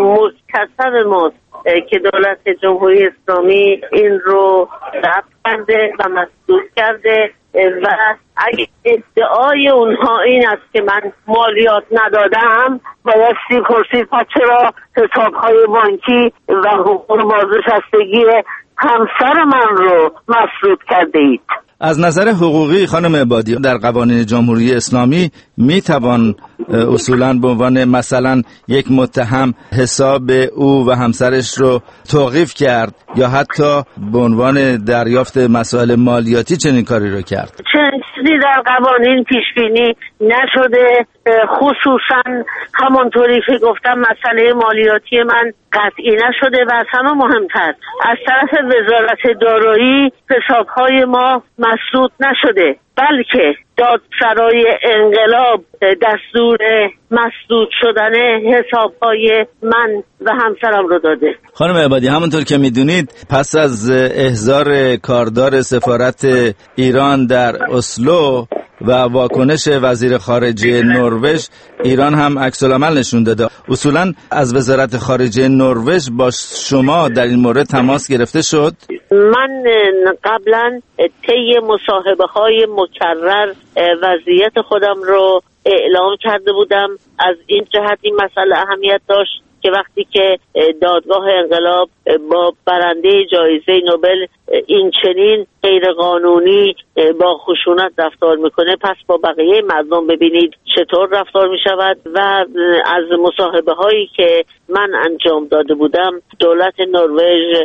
مکتسب ماست که دولت جمهوری اسلامی این رو ضبط کرده و مسدود کرده و اگه ادعای اونها این است که من مالیات ندادم بایستی پرسید پس چرا حساب‌های بانکی و حقوق بازنشستگی همسر من رو مسدود کرده اید؟ از نظر حقوقی خانم عبادی در قوانین جمهوری اسلامی میتوان اصولاً به عنوان مثلا یک متهم حساب او و همسرش رو توقیف کرد یا حتی به عنوان دریافت مسائل مالیاتی چنین کاری رو کرد؟ چنین چیزی در قوانین پیش بینی نشده، خصوصا همونطوری که گفتم مسئله مالیاتی من قطعی نشده و از همه مهمتر از طرف وزارت دارایی حسابهای ما مسدود نشده، بلکه دادسرای انقلاب دستور مسدود شدن حسابهای من و همسرم رو داده. خانم عبادی، همونطور که میدونید پس از احضار کاردار سفارت ایران در اسلو و واکنش وزیر خارجه نروژ، ایران هم عکس العمل نشون داده. اصولا از وزارت خارجه نروژ با شما در این مورد تماس گرفته شد؟ من قبلا طی مصاحبه‌های مکرر وضعیت خودم رو اعلام کرده بودم. از این جهت این مسئله اهمیت داشت که وقتی که دادگاه انقلاب با برنده جایزه نوبل این چنین غیر قانونی با خشونت رفتار میکنه، پس با بقیه مردم ببینید چطور رفتار میشود. و از مصاحبه هایی که من انجام داده بودم دولت نروژ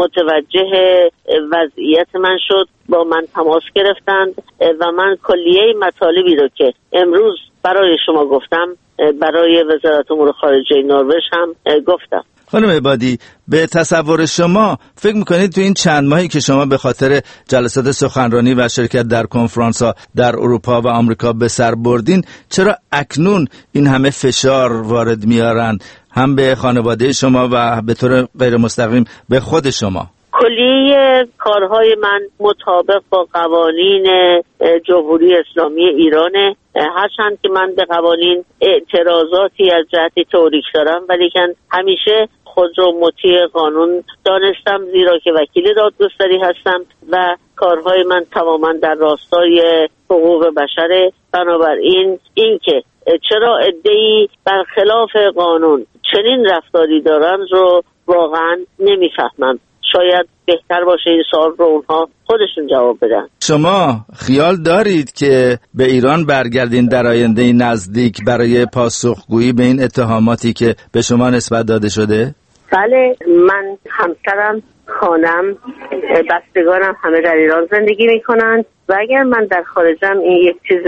متوجه وضعیت من شد، با من تماس گرفتند و من کلیه مطالبی رو که امروز برای شما گفتم برای وزارت امور خارجه نروژ هم گفتم. خانم عبادی، به تصور شما فکر میکنید تو این چند ماهی که شما به خاطر جلسات سخنرانی و شرکت در کنفرانس‌ها در اروپا و آمریکا به سر بردین، چرا اکنون این همه فشار وارد میارن هم به خانواده شما و به طور غیر مستقیم به خود شما؟ کلیه کارهای من مطابق با قوانین جمهوری اسلامی ایرانه، هرچند که من به قوانین اعتراضاتی از جهت تئوریک دارم، ولیکن همیشه خود رو مطیع قانون دانستم، زیرا که وکیل دادگستری هستم و کارهای من تماما در راستای حقوق بشره. بنابراین اینکه چرا عده‌ای برخلاف قانون چنین رفتاری دارن رو واقعا نمیفهمم. شاید بهتر باشه این سوال رو اونها خودشون جواب بدن. شما خیال دارید که به ایران برگردین در آینده نزدیک برای پاسخگویی به این اتهاماتی که به شما نسبت داده شده؟ بله، من، همسرم، خانم، بستگانم همه در ایران زندگی میکنند و اگر من در خارجم این یک چیز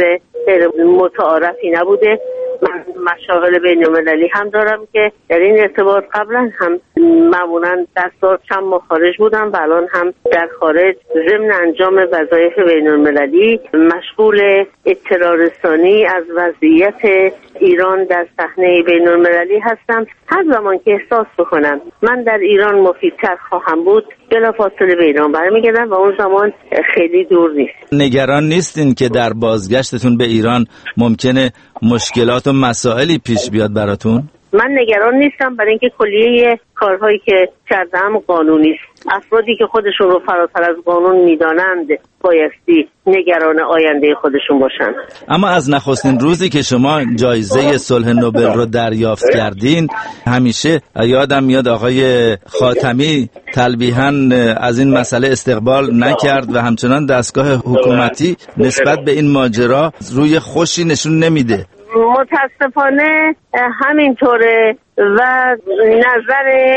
متعارفی نبوده. من مشاغل بین‌المللی هم دارم که در این ارتباط قبلا هم معمولا در سال چند ماه خارج بودم و الان هم در خارج ضمن انجام وظایف بین‌المللی مشغول اطلاع رسانی از وضعیت ایران در صحنه بین‌المللی هستم. هر زمان که احساس بکنم من در ایران مفیدتر خواهم بود بلافاصله به ایران برمیگردم و اون زمان خیلی دور نیست. نگران نیستین که در بازگشتتون به ایران ممکنه مشکلات و مسائلی پیش بیاد براتون؟ من نگران نیستم، برای اینکه کلیه کارهایی که کردم قانونی است. افرادی که خودشون رو فراتر از قانون میدانند بایستی نگران آینده خودشون باشند. اما از نخستین روزی که شما جایزه صلح نوبل رو دریافت کردین، همیشه یادم میاد آقای خاتمی تلویحاً از این مسئله استقبال نکرد و همچنان دستگاه حکومتی نسبت به این ماجرا روی خوشی نشون نمیده. متاسفانه همینطوره و نظر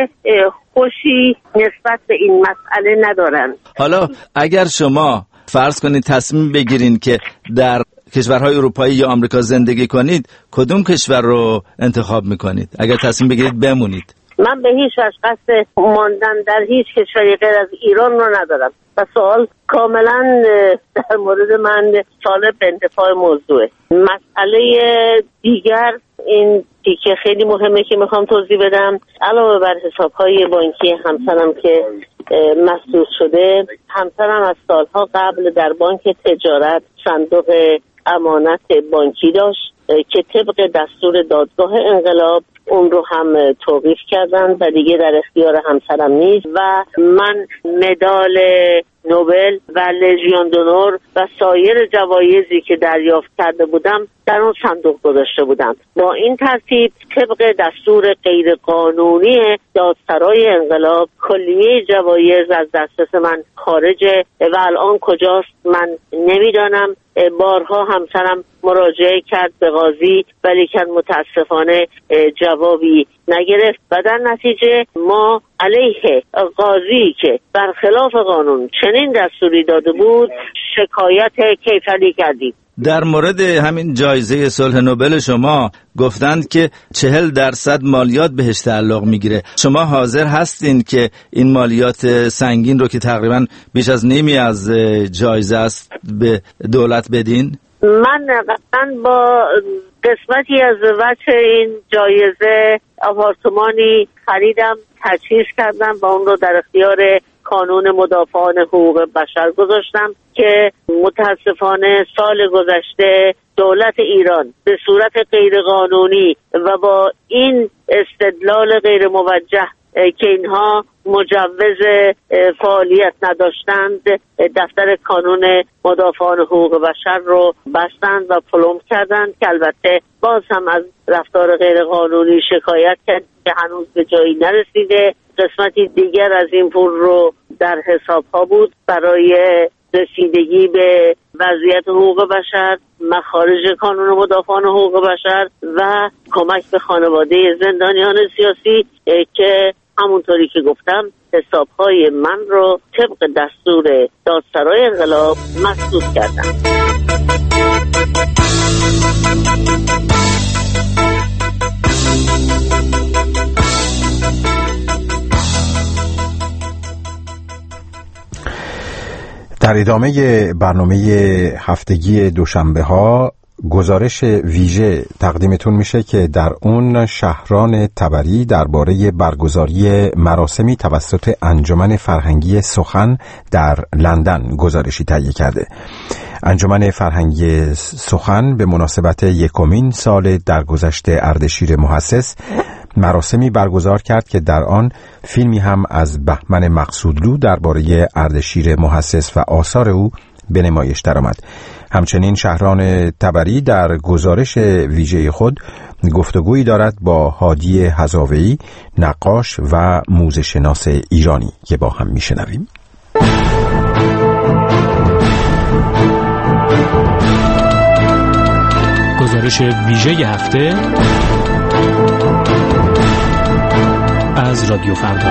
خوشی نسبت به این مسئله ندارن. حالا اگر شما فرض کنید تصمیم بگیرین که در کشورهای اروپایی یا آمریکا زندگی کنید، کدوم کشور رو انتخاب میکنید؟ اگر تصمیم بگیرید بمونید. من به هیچ وجه قصد ماندن در هیچ کشوری غیر از ایران رو ندارم و سوال کاملا در مورد من طالب به انتفاع موضوعه. مسئله دیگر این که خیلی مهمه که میخوام توضیح بدم، علاوه بر حسابهای بانکی همسرم که مسدود شده، همسرم از سالها قبل در بانک تجارت صندوق امانت بانکی داشت که طبق دستور دادگاه انقلاب اون رو هم توقیف کردن و دیگه در اختیار همسرم نیست و من مدال نوبل و لژیون دونور و سایر جوایزی که دریافت کرده بودم در اون صندوق گذاشته بودم. با این ترتیب طبق دستور غیرقانونی دادسرای انقلاب کلیه جوایز از دسترس من خارجه و الان کجاست من نمیدانم. بارها همسرم مراجعه کرد به قاضی ولی که متاسفانه جوابی نگرفت و در نتیجه ما علیه قاضی که برخلاف قانون چنین دستوری داده بود شکایت کیفری کردیم. در مورد همین جایزه صلح نوبل شما گفتند که 40% مالیات بهش تعلق میگیره. شما حاضر هستین که این مالیات سنگین رو که تقریبا بیش از نیمی از جایزه است به دولت بدین؟ من قطعا با قسمتی از وجه این جایزه آپارتمانی خریدم، تجهیز کردم و اون رو در اختیار کانون مدافعان حقوق بشر گذاشتم که متاسفانه سال گذشته دولت ایران به صورت غیرقانونی و با این استدلال غیر موجه که اینها مجوز فعالیت نداشتند دفتر کانون مدافعان حقوق بشر رو بستند و پلمب کردند که البته باز هم از رفتار غیرقانونی شکایت کرد که هنوز به جایی نرسیده. قسمتی دیگر از این پول رو در حساب ها بود برای رسیدگی به وضعیت حقوق بشر، مخارج کانون مدافعان حقوق بشر و کمک به خانواده زندانیان سیاسی که همونطوری که گفتم حسابهای من رو طبق دستور دادسرای انقلاب مسدود کردم. در ادامه برنامه هفتگی دوشنبه ها گزارش ویژه تقدیمتون میشه که در اون شهران تبری درباره برگزاری مراسمی توسط انجمن فرهنگی سخن در لندن گزارشی تهیه کرده. انجمن فرهنگی سخن به مناسبت 1مین سال درگذشت اردشیر محسس مراسمی برگزار کرد که در آن فیلمی هم از بهمن مقصودلو درباره اردشیر محسس و آثار او به نمایش درآمد. همچنین شهران تبری در گزارش ویژه خود گفتگویی دارد با هادی هزاویی، نقاش و موزه‌شناس ایرانی که با هم میشنویم. گزارش ویژه هفته از رادیو فردا.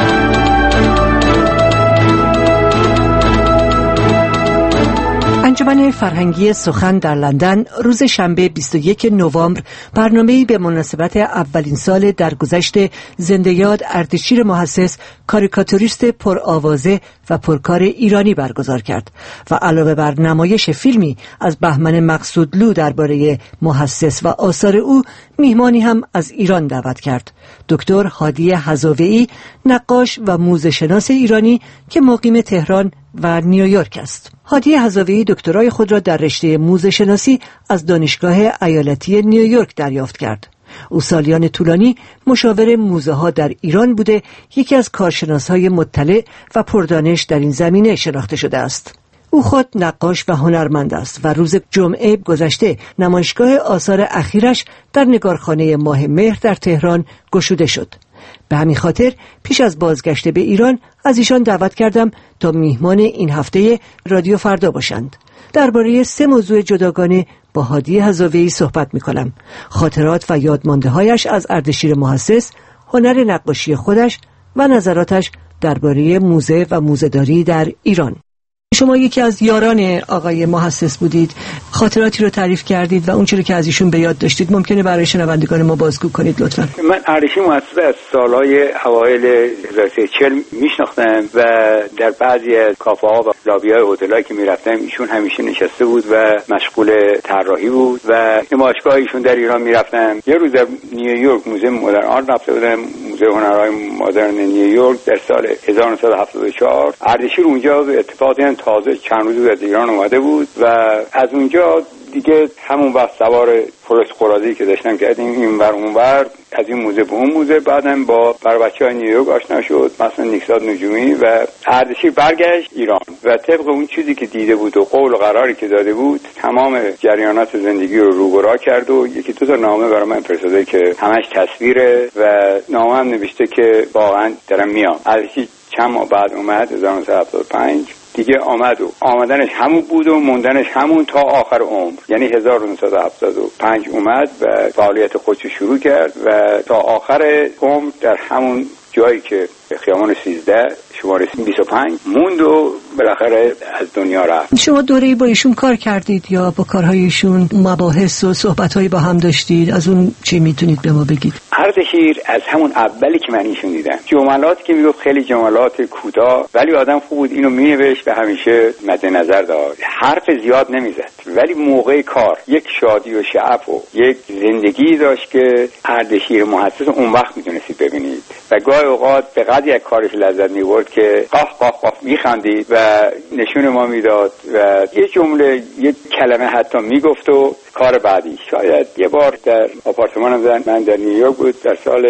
انجمن فرهنگی سخن در لندن روز شنبه 21 نوامبر برنامه‌ای به مناسبت اولین سال درگذشت زنده یاد اردشیر محسس، کاریکاتوریست پرآوازه و پرکار ایرانی برگزار کرد و علاوه بر نمایش فیلمی از بهمن مقصودلو درباره محسس و آثار او، میهمانی هم از ایران دعوت کرد. دکتر هادی هزاویی، نقاش و موزه‌شناس ایرانی که مقیم تهران و نیویورک است. هادی هزاویی دکترای خود را در رشته موزه‌شناسی از دانشگاه ایالتی نیویورک دریافت کرد. او سالیان طولانی مشاور موزه ها در ایران بوده، یکی از کارشناس‌های مطلع و پردانش در این زمینه شناخته شده است. او خود نقاش و هنرمند است و روز جمعه گذشته نمایشگاه آثار اخیرش در نگارخانه ماه مهر در تهران گشوده شد. به همین خاطر پیش از بازگشت به ایران از ایشان دعوت کردم تا میهمان این هفته رادیو فردا باشند. درباره 3 موضوع جداگانه با هادی هزاویی صحبت می‌کنم: خاطرات و یادمانده‌هایش از اردشیر محسس، هنر نقاشی خودش و نظراتش درباره موزه و موزه‌داری در ایران. شما یکی از یاران آقای محسس بودید، خاطراتی رو تعریف کردید و اون چیزی که از ایشون به یاد داشتید ممکنه برای شنوندگان ما بازگو کنید لطفاً؟ من اردشیر محسس از سالهای اوایل 1340 میشناختم و در بعضی از کافه ها و لابی های هتل‌هایی که میرفتم ایشون همیشه نشسته بود و مشغول طراحی بود و نمایشگاه ایشون در ایران میرفتم. یه روز در نیویورک موزه مدرن آرت رفته بودم، موزه هنرهای مدرن نیویورک در سال 1974. اردشیر اونجا به اتفاق تازه چند روز از ایران اومده بود و از اونجا دیگه همون وقت سوار پلیس قرازی که داشتم کردیم این ور اون ور از این موزه به اون موزه. بعدم با بچه‌های نیویورک آشنا شد، مثلا نیکزاد نجومی، و اردشیر برگشت ایران و طبق اون چیزی که دیده بود و قول و قراری که داده بود تمام جریانات زندگی رو روبرا کرد و یکی دو تا نامه برای من فرستاده که همش تصویره و نامه هم نوشته که واقعا دارم میام. اردشیر چند ماه بعد اومد 1975 دیگه آمد و آمدنش همون بود و موندنش همون تا آخر عمر، یعنی 1975 اومد و فعالیت خودش شروع کرد و تا آخر عمر در همون جایی که خیابان 13 شماره 25 موند و بالاخره از دنیا رفت. شما دوره‌ای با ایشون کار کردید یا با کارهای ایشون مباحث و صحبت‌هایی با هم داشتید؟ از اون چی میتونید به ما بگید؟ اردشیر از همون اولی که من ایشون دیدم، جملاتی که میگفت خیلی جملات کوتاه ولی آدم خوب بود، اینو مینوشت و همیشه مد نظر داشت. حرف زیاد نمیزد ولی موقع کار یک شادی و شعف و یک زندگی داشت که اردشیر محسس اون وقت میتونستید ببینید و گاهی اوقات به قدری از کارش لذت می‌برد که قاه قاه قاه میخندید و نشون ما میداد و یه جمله یک کلمه حتی میگفت و کار بعدی. شاید یه بار در آپارتمانم من در نیویورک بود در سال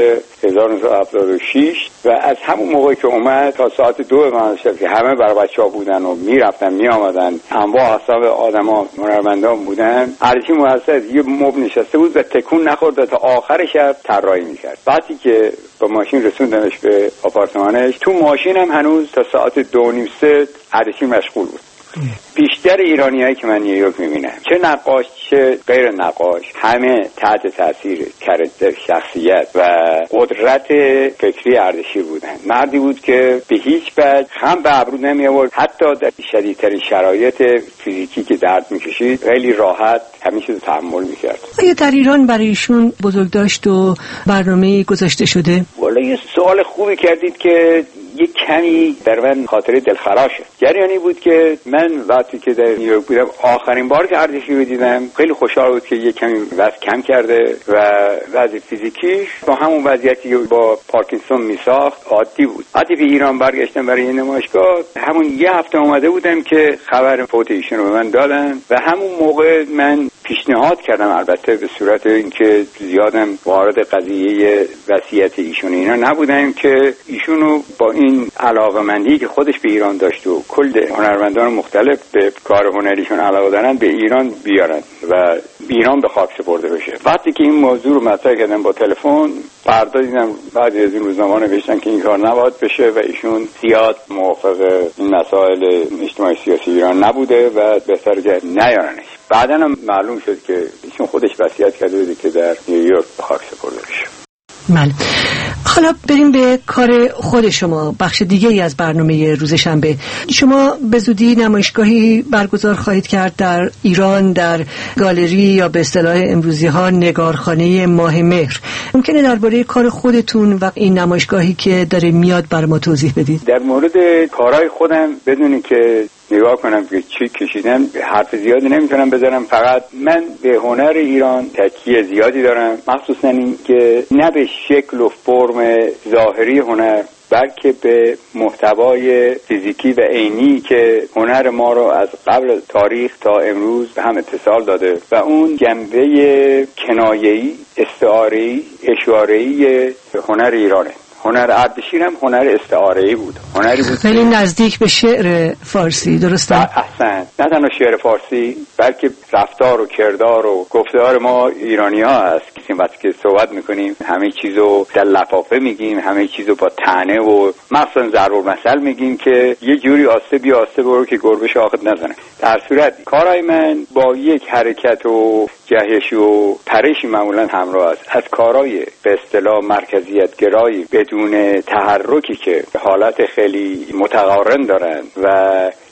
1976 و از همون موقعی که اومد تا ساعت 2 شب که همه برای بچه‌ها بودن و میرفتن میآمدن، انواع اقسام آدما هنرمندان بودن، اردشیر محسس یه مبل نشسته بود و تکون نخورد تا آخر شب طراحی میکرد. بعدی که با ماشین رسوندنش به آپارتمانش، تو ماشین هم هنوز تا ساعت 2:30 اردشیر مشغول بود. بیشتر ایرانیایی که من نیویورک میبینم، چه نقاش چه غیر نقاش، همه تحت تاثیر کاراکتر، شخصیت و قدرت فکری اردشیر بودن. مردی بود که به هیچ وجه خم به ابرو نمی آورد، حتی در شدیدترین شرایط فیزیکی که درد میکشید خیلی راحت همیشه تحمل میکرد. آیا در ایران برای ایشون بزرگداشت و برنامه گذاشته شده؟ والا یه سوال خوبی کردید که یک کمی در من خاطره دلخراشه. جریانی بود که من وقتی که در نیویورک بودم آخرین بار که اردشیر رو دیدم خیلی خوشحال بود که یک کمی وزن کم کرده و وضع فیزیکیش با همون وضعیتی که با پارکینسون میساخت عادی بود. وقتی به ایران برگشتم برای این نمایشگاه، همون یه هفته اومده بودم که خبر فوت ایشون رو به من دادن و همون موقع من پیشنهاد کردم، البته به صورت اینکه زیادم وارد قضیه وصیت ایشون اینا نبودم، که ایشونو با این علاقه‌مندی که خودش به ایران داشت و کل هنرمندان مختلف به کار هنریشون علاقه دارن به ایران بیارن و ایران به خاک سپرده بشه. وقتی که این موضوع رو مطرح کردم با تلفن، فردا دیدم بعضی از این روزنامه‌ها نوشتن که این کار نباید بشه و ایشون زیاد موافق این مسائل اجتماعی سیاسی ایران نبوده و بهتره که نیارنش. بعداً هم معلوم شد که ایشون خودش وصیت کرده بود که در نیویورک به خاک سپرده بشه. بله. حالا بریم به کار خود شما، بخش دیگه ای از برنامه روز شنبه. شما به زودی نمایشگاهی برگزار خواهید کرد در ایران در گالری یا به اصطلاح امروزی ها نگارخانه ماه مهر. ممکنه درباره کار خودتون و این نمایشگاهی که داره میاد برای ما توضیح بدید؟ در مورد کارهای خودم بدونی که نگاه کنم که چی کشیدم حرف زیادی نمیتونم بزنم، فقط من به هنر ایران تکیه زیادی دارم، مخصوصا این که نه به شکل و فرم ظاهری هنر بلکه به محتوای فیزیکی و عینی که هنر ما رو از قبل تاریخ تا امروز به هم اتصال داده و اون جنبه کنایه‌ای، استعاره‌ای، اشاره‌ای هنر ایرانه. هنر اردشیر هم هنر استعاره‌ای بود، هنری بود خیلی نزدیک به شعر فارسی، درسته؟ احسن. نه تنها شعر فارسی بلکه رفتار و کردار و گفتار ما ایرانی‌ها هست که وقتی که صحبت میکنیم همه چیزو در لفافه میگیم، همه چیزو با طعنه و مثلا ضرب المثل میگیم که یه جوری آسته بی آسته برو که گربه شاخت نزنه. در صورت کارهای من با یک حرکت و جهش و پرشی معمولا همراه است. از کارهای به اصطلاح مرکزیت گرایی بدون تحرکی که حالت خیلی متقارن دارن و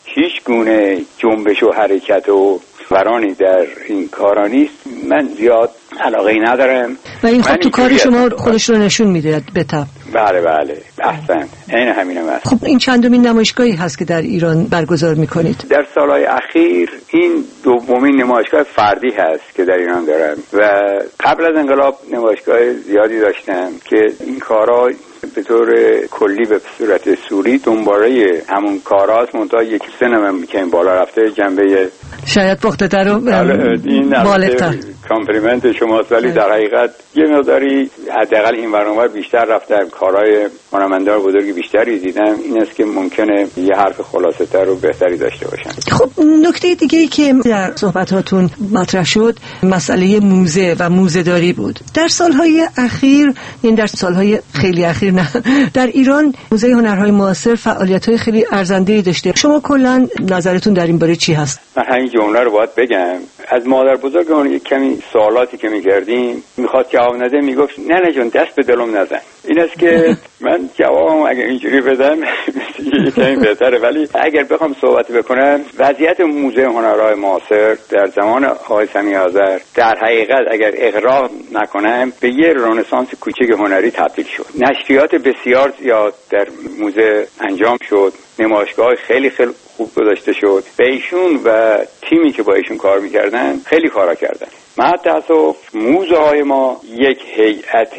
هیچ گونه جنبش و حرکت و ورانی در این کارا نیست، من زیاد علاقه ندارم و این خب تو کار شما خودش رو نشون میده به طب. بله احسن، این همینم هست. خب این چندمین نمایشگاهی هست که در ایران برگزار میکنید؟ در سالهای اخیر این دومین نمایشگاه فردی هست که در ایران دارم و قبل از انقلاب نمایشگاه زیادی داشتم که این کارا به طور کلی به صورت سوری دنباره همون کاراست، منتها یک سنم که این بالا رفته جنبه شاید پخته‌تر و بالغ‌تر. کامپلیمنت شماست، ولی در حقیقت یه مقداری حداقل این برنامه بیشتر رفتم، کارهای هنرمندان بزرگی بیشتری دیدم. این است که ممکنه یه حرف خلاصه‌تر و بهتری داشته باشم. خب نکته دیگه‌ای که در صحبتاتون مطرح شد مسئله موزه و موزه‌داری بود. در سالهای اخیر، یعنی در سالهای خیلی اخیر نه، در ایران موزه هنرهای معاصر فعالیت‌های خیلی ارزنده‌ای داشته. شما کلاً نظرتون در این باره چی هست؟ من همین جمله رو باید بگم. از مادر بزرگمون یک کمی سوالاتی که می‌کردیم می‌خواد جواب نده، میگفت نه جون دست به دلم نزن. این است که من جوابم اگه اینجوری بدم یه کمی بهتره، ولی اگر بخوام صحبت بکنم وضعیت موزه هنرهای معاصر در زمان آقای سمیع آذر در حقیقت اگر اغراق نکنم به یه رنسانس کوچک هنری تبدیل شد. نشریات بسیار زیاد در موزه انجام شد، نمایشگاه خیلی خوب گذاشته شد. به ایشون و تیمی که با ایشون کار میکردن خیلی کارا کردن. متاسف موزه های ما یک هیئت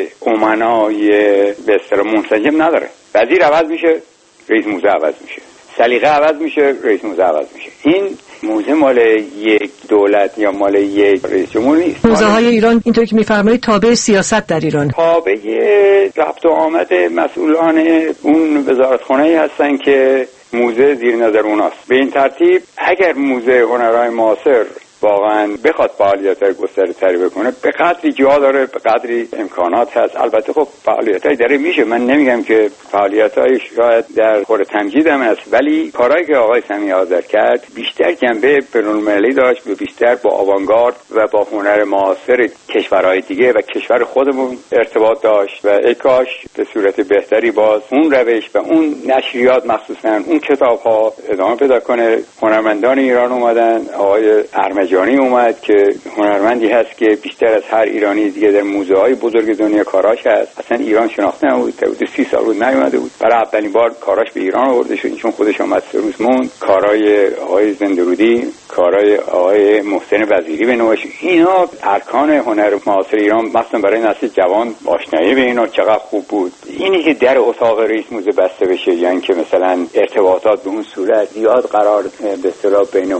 امنای به اصطلاح منسجم نداره. وزیر عوض میشه، رئیس موزه عوض میشه، سلیقه عوض میشه، رئیس موزه عوض میشه. این موزه مال یک دولت یا مال یک رئیس جمهور نیست. موزه های ایران اینطور که میفرمایید تابع سیاست در ایران، تابع ربط و آمد مسئولان اون وزارتخانه‌ای هستن که موزه زیر نظر اوناست. به این ترتیب اگر موزه هنرهای معاصر واقعا بخواد فعالیت‌های گسترده‌تری بکنه به قدری جا داره، به قدری امکانات هست. البته خب فعالیت‌های داره میشه، من نمیگم که فعالیت‌های شاید در خور تمجید هم هست، ولی کارهایی که آقای سمیع آذر کرد بیشتر جنبه بین‌المللی داشت و بیشتر با آوانگارد و با هنر معاصر کشورهای دیگه و کشور خودمون ارتباط داشت و ای کاش به صورت بهتری باز اون روش و اون نشریات مخصوصاً اون کتاب‌ها ادامه پیدا کنه. هنرمندان ایران اومدن، آقای ارمجانی اومد که هنرمندی هست که بیشتر از هر ایرانی دیگه در موزه‌های بزرگ دنیا کاراش هست. اصلا ایران شناخته نبود، تا 30 سال بود نیومده بود. برای اولین بار کاراش به ایران آورده شد، چون خودش اومد 3 روز موند. کارهای آقای زنده‌رودی، کارهای آقای محسن وزیری به نوش، اینا ارکان هنر معاصر ایران مثلا برای نسل جوان آشنایی به اینا چقدر خوب بود. اینی که در اتاق رئیس موزه بسته بشه، یعنی که مثلا ارتباطات به اون صورت زیاد قرار به اصطلاح بین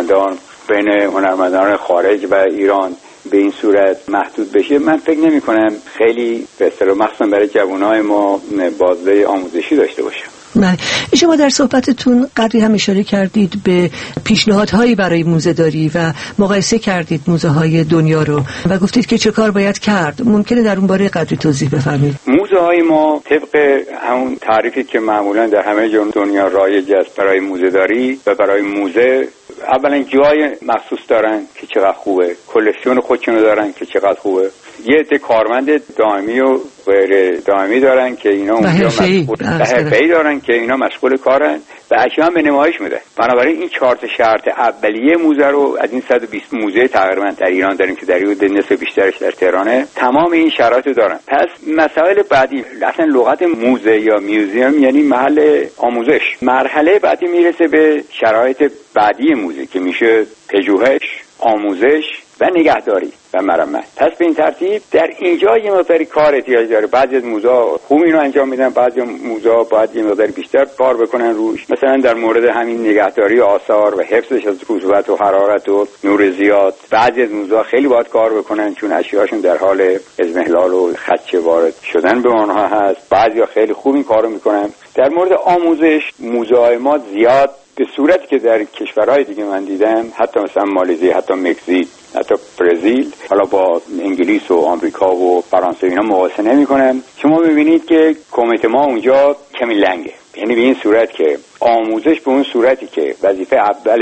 هنرمندان خارج و ایران به این صورت محدود بشه، من فکر نمی کنم خیلی به اصطلاح مخصوصا برای جوانای ما بازده آموزشی داشته باشه. بله، شما در صحبتتون قدری هم اشاره کردید به پیشنهادهایی برای موزه داری و مقایسه کردید موزه های دنیا رو و گفتید که چه کار باید کرد. ممکنه در اون باره قدری توضیح بفرمایید؟ موزه های ما طبق همون تعریفی که معمولا در همه جای دنیا رایج است برای موزه داری و برای موزه، اولا جای مخصوص دارن که چقدر خوبه، کلکسیون خودشونو دارن که چقدر خوبه، یه عده کارمند دائمی و غیر دائمی دارن که اینا اونجا حرفه‌ای دارن که اینا مشغول کارن و اشیاء به نمایش میده. بنابراین این 4 شرط اولیه موزه رو از این 120 موزه تقریبا در ایران داریم که در حدود نصف بیشترش در تهرانه، تمام این شرایطو دارن. پس مسائل بعدی، اصلا لغت موزه یا میوزیوم یعنی محل آموزش. مرحله بعدی میرسه به شرایط بعدی موزه که میشه پژوهش، آموزش و نگهداری و مرمت. پس به این ترتیب در اینجا یه مقداری کار احتیاج داره. بعضی از موزه‌ها خوب اینو انجام میدن، بعضی موزه‌ها باید یه مقداری بیشتر کار بکنن روش. مثلا در مورد همین نگهداری آثار و حفظش از رطوبت و حرارت و نور زیاد، بعضی از موزه‌ها خیلی باید کار بکنن چون اشیاءشون در حال اضمحلال و خدشه وارد شدن به آنها هست. بعضیا خیلی خوب این کارو میکنن. در مورد آموزش موزه‌های ما زیاد به صورتی که در کشورهای دیگه من دیدم، حتی مثلا مالزی، حتی مکزیک، حتی برزیل، حالا با انگلیس و آمریکا و فرانسه اینا مقایسه نمی‌کنم. شما می‌بینید که کمیته ما اونجا کمی لنگه، یعنی به این صورت که آموزش به اون صورتی که وظیفه اول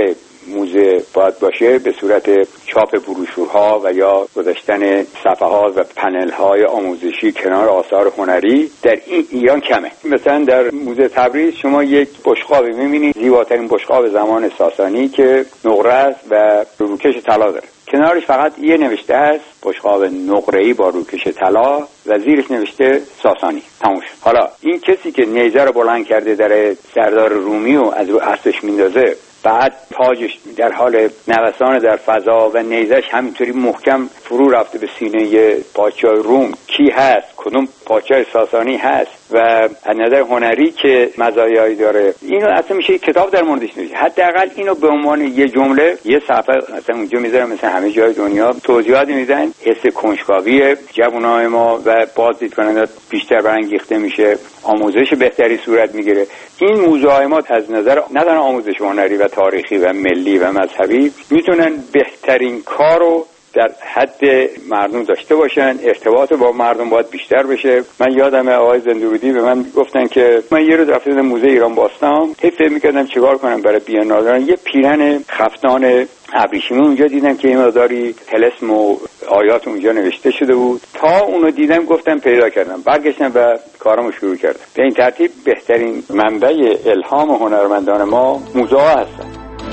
موزه باید باشه به صورت چاپ بروشورها و یا گذاشتن صفحات و پنل‌های آموزشی کنار آثار هنری در این ایران کمه. مثلا در موزه تبریز شما یک بشقاب می‌بینید، زیباترین بشقاب زمان ساسانی که نقره است و روکش طلا داره. کنارش فقط یه نوشته است، بشقاب نقره‌ای با روکش طلا و زیرش نوشته ساسانی. تموم شد. حالا این کسی که نیزه رو بلند کرده در سردار رومی و از رو اسبش میندازه، بعد تاجش در حال نوسان در فضا و نیزش همینطوری محکم فرو رفته به سینه پادشاه روم، کی هست؟ کدوم پادشاه ساسانی هست؟ و از نظر هنری که مزایایی داره، اینو اصلا میشه کتاب در موردش نوشت. حداقل اینو به عنوان یه جمله یه صفحه اصلا اونجا میذارم، مثلا همه جای دنیا توضیحات میدن، حس کنجکاوی جوانای ما و بازدید کننده بیشتر برانگیخته میشه، آموزش بهتری صورت میگیره. این موضوعات از نظر نه تنها آموزش هنری و تاریخی و ملی و مذهبی میتونن بهترین کارو در حد مردم داشته باشن. ارتباط با مردم باید بیشتر بشه. من یادم آقای زندورودی به من گفتن که من یه روز رفتم موزه ایران باستان، فکر می‌کردم چیکار کنم برای بیانال دارن، یه پیرن خفتان ابریشمی اونجا دیدم که این مقداری طلسم و آیات اونجا نوشته شده بود. تا اونو دیدم گفتم پیدا کردم، برگشتم و کارمو شروع کردم. به این ترتیب بهترین منبع الهام هنرمندان ما موزه ها هستن.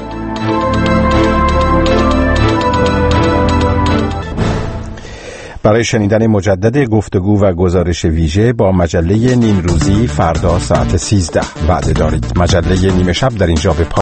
برای شنیدن مجدد گفتگو و گزارش ویژه با مجله نیمروزی فردا ساعت 13 وعده دارید. مجله نیمه شب در اینجا به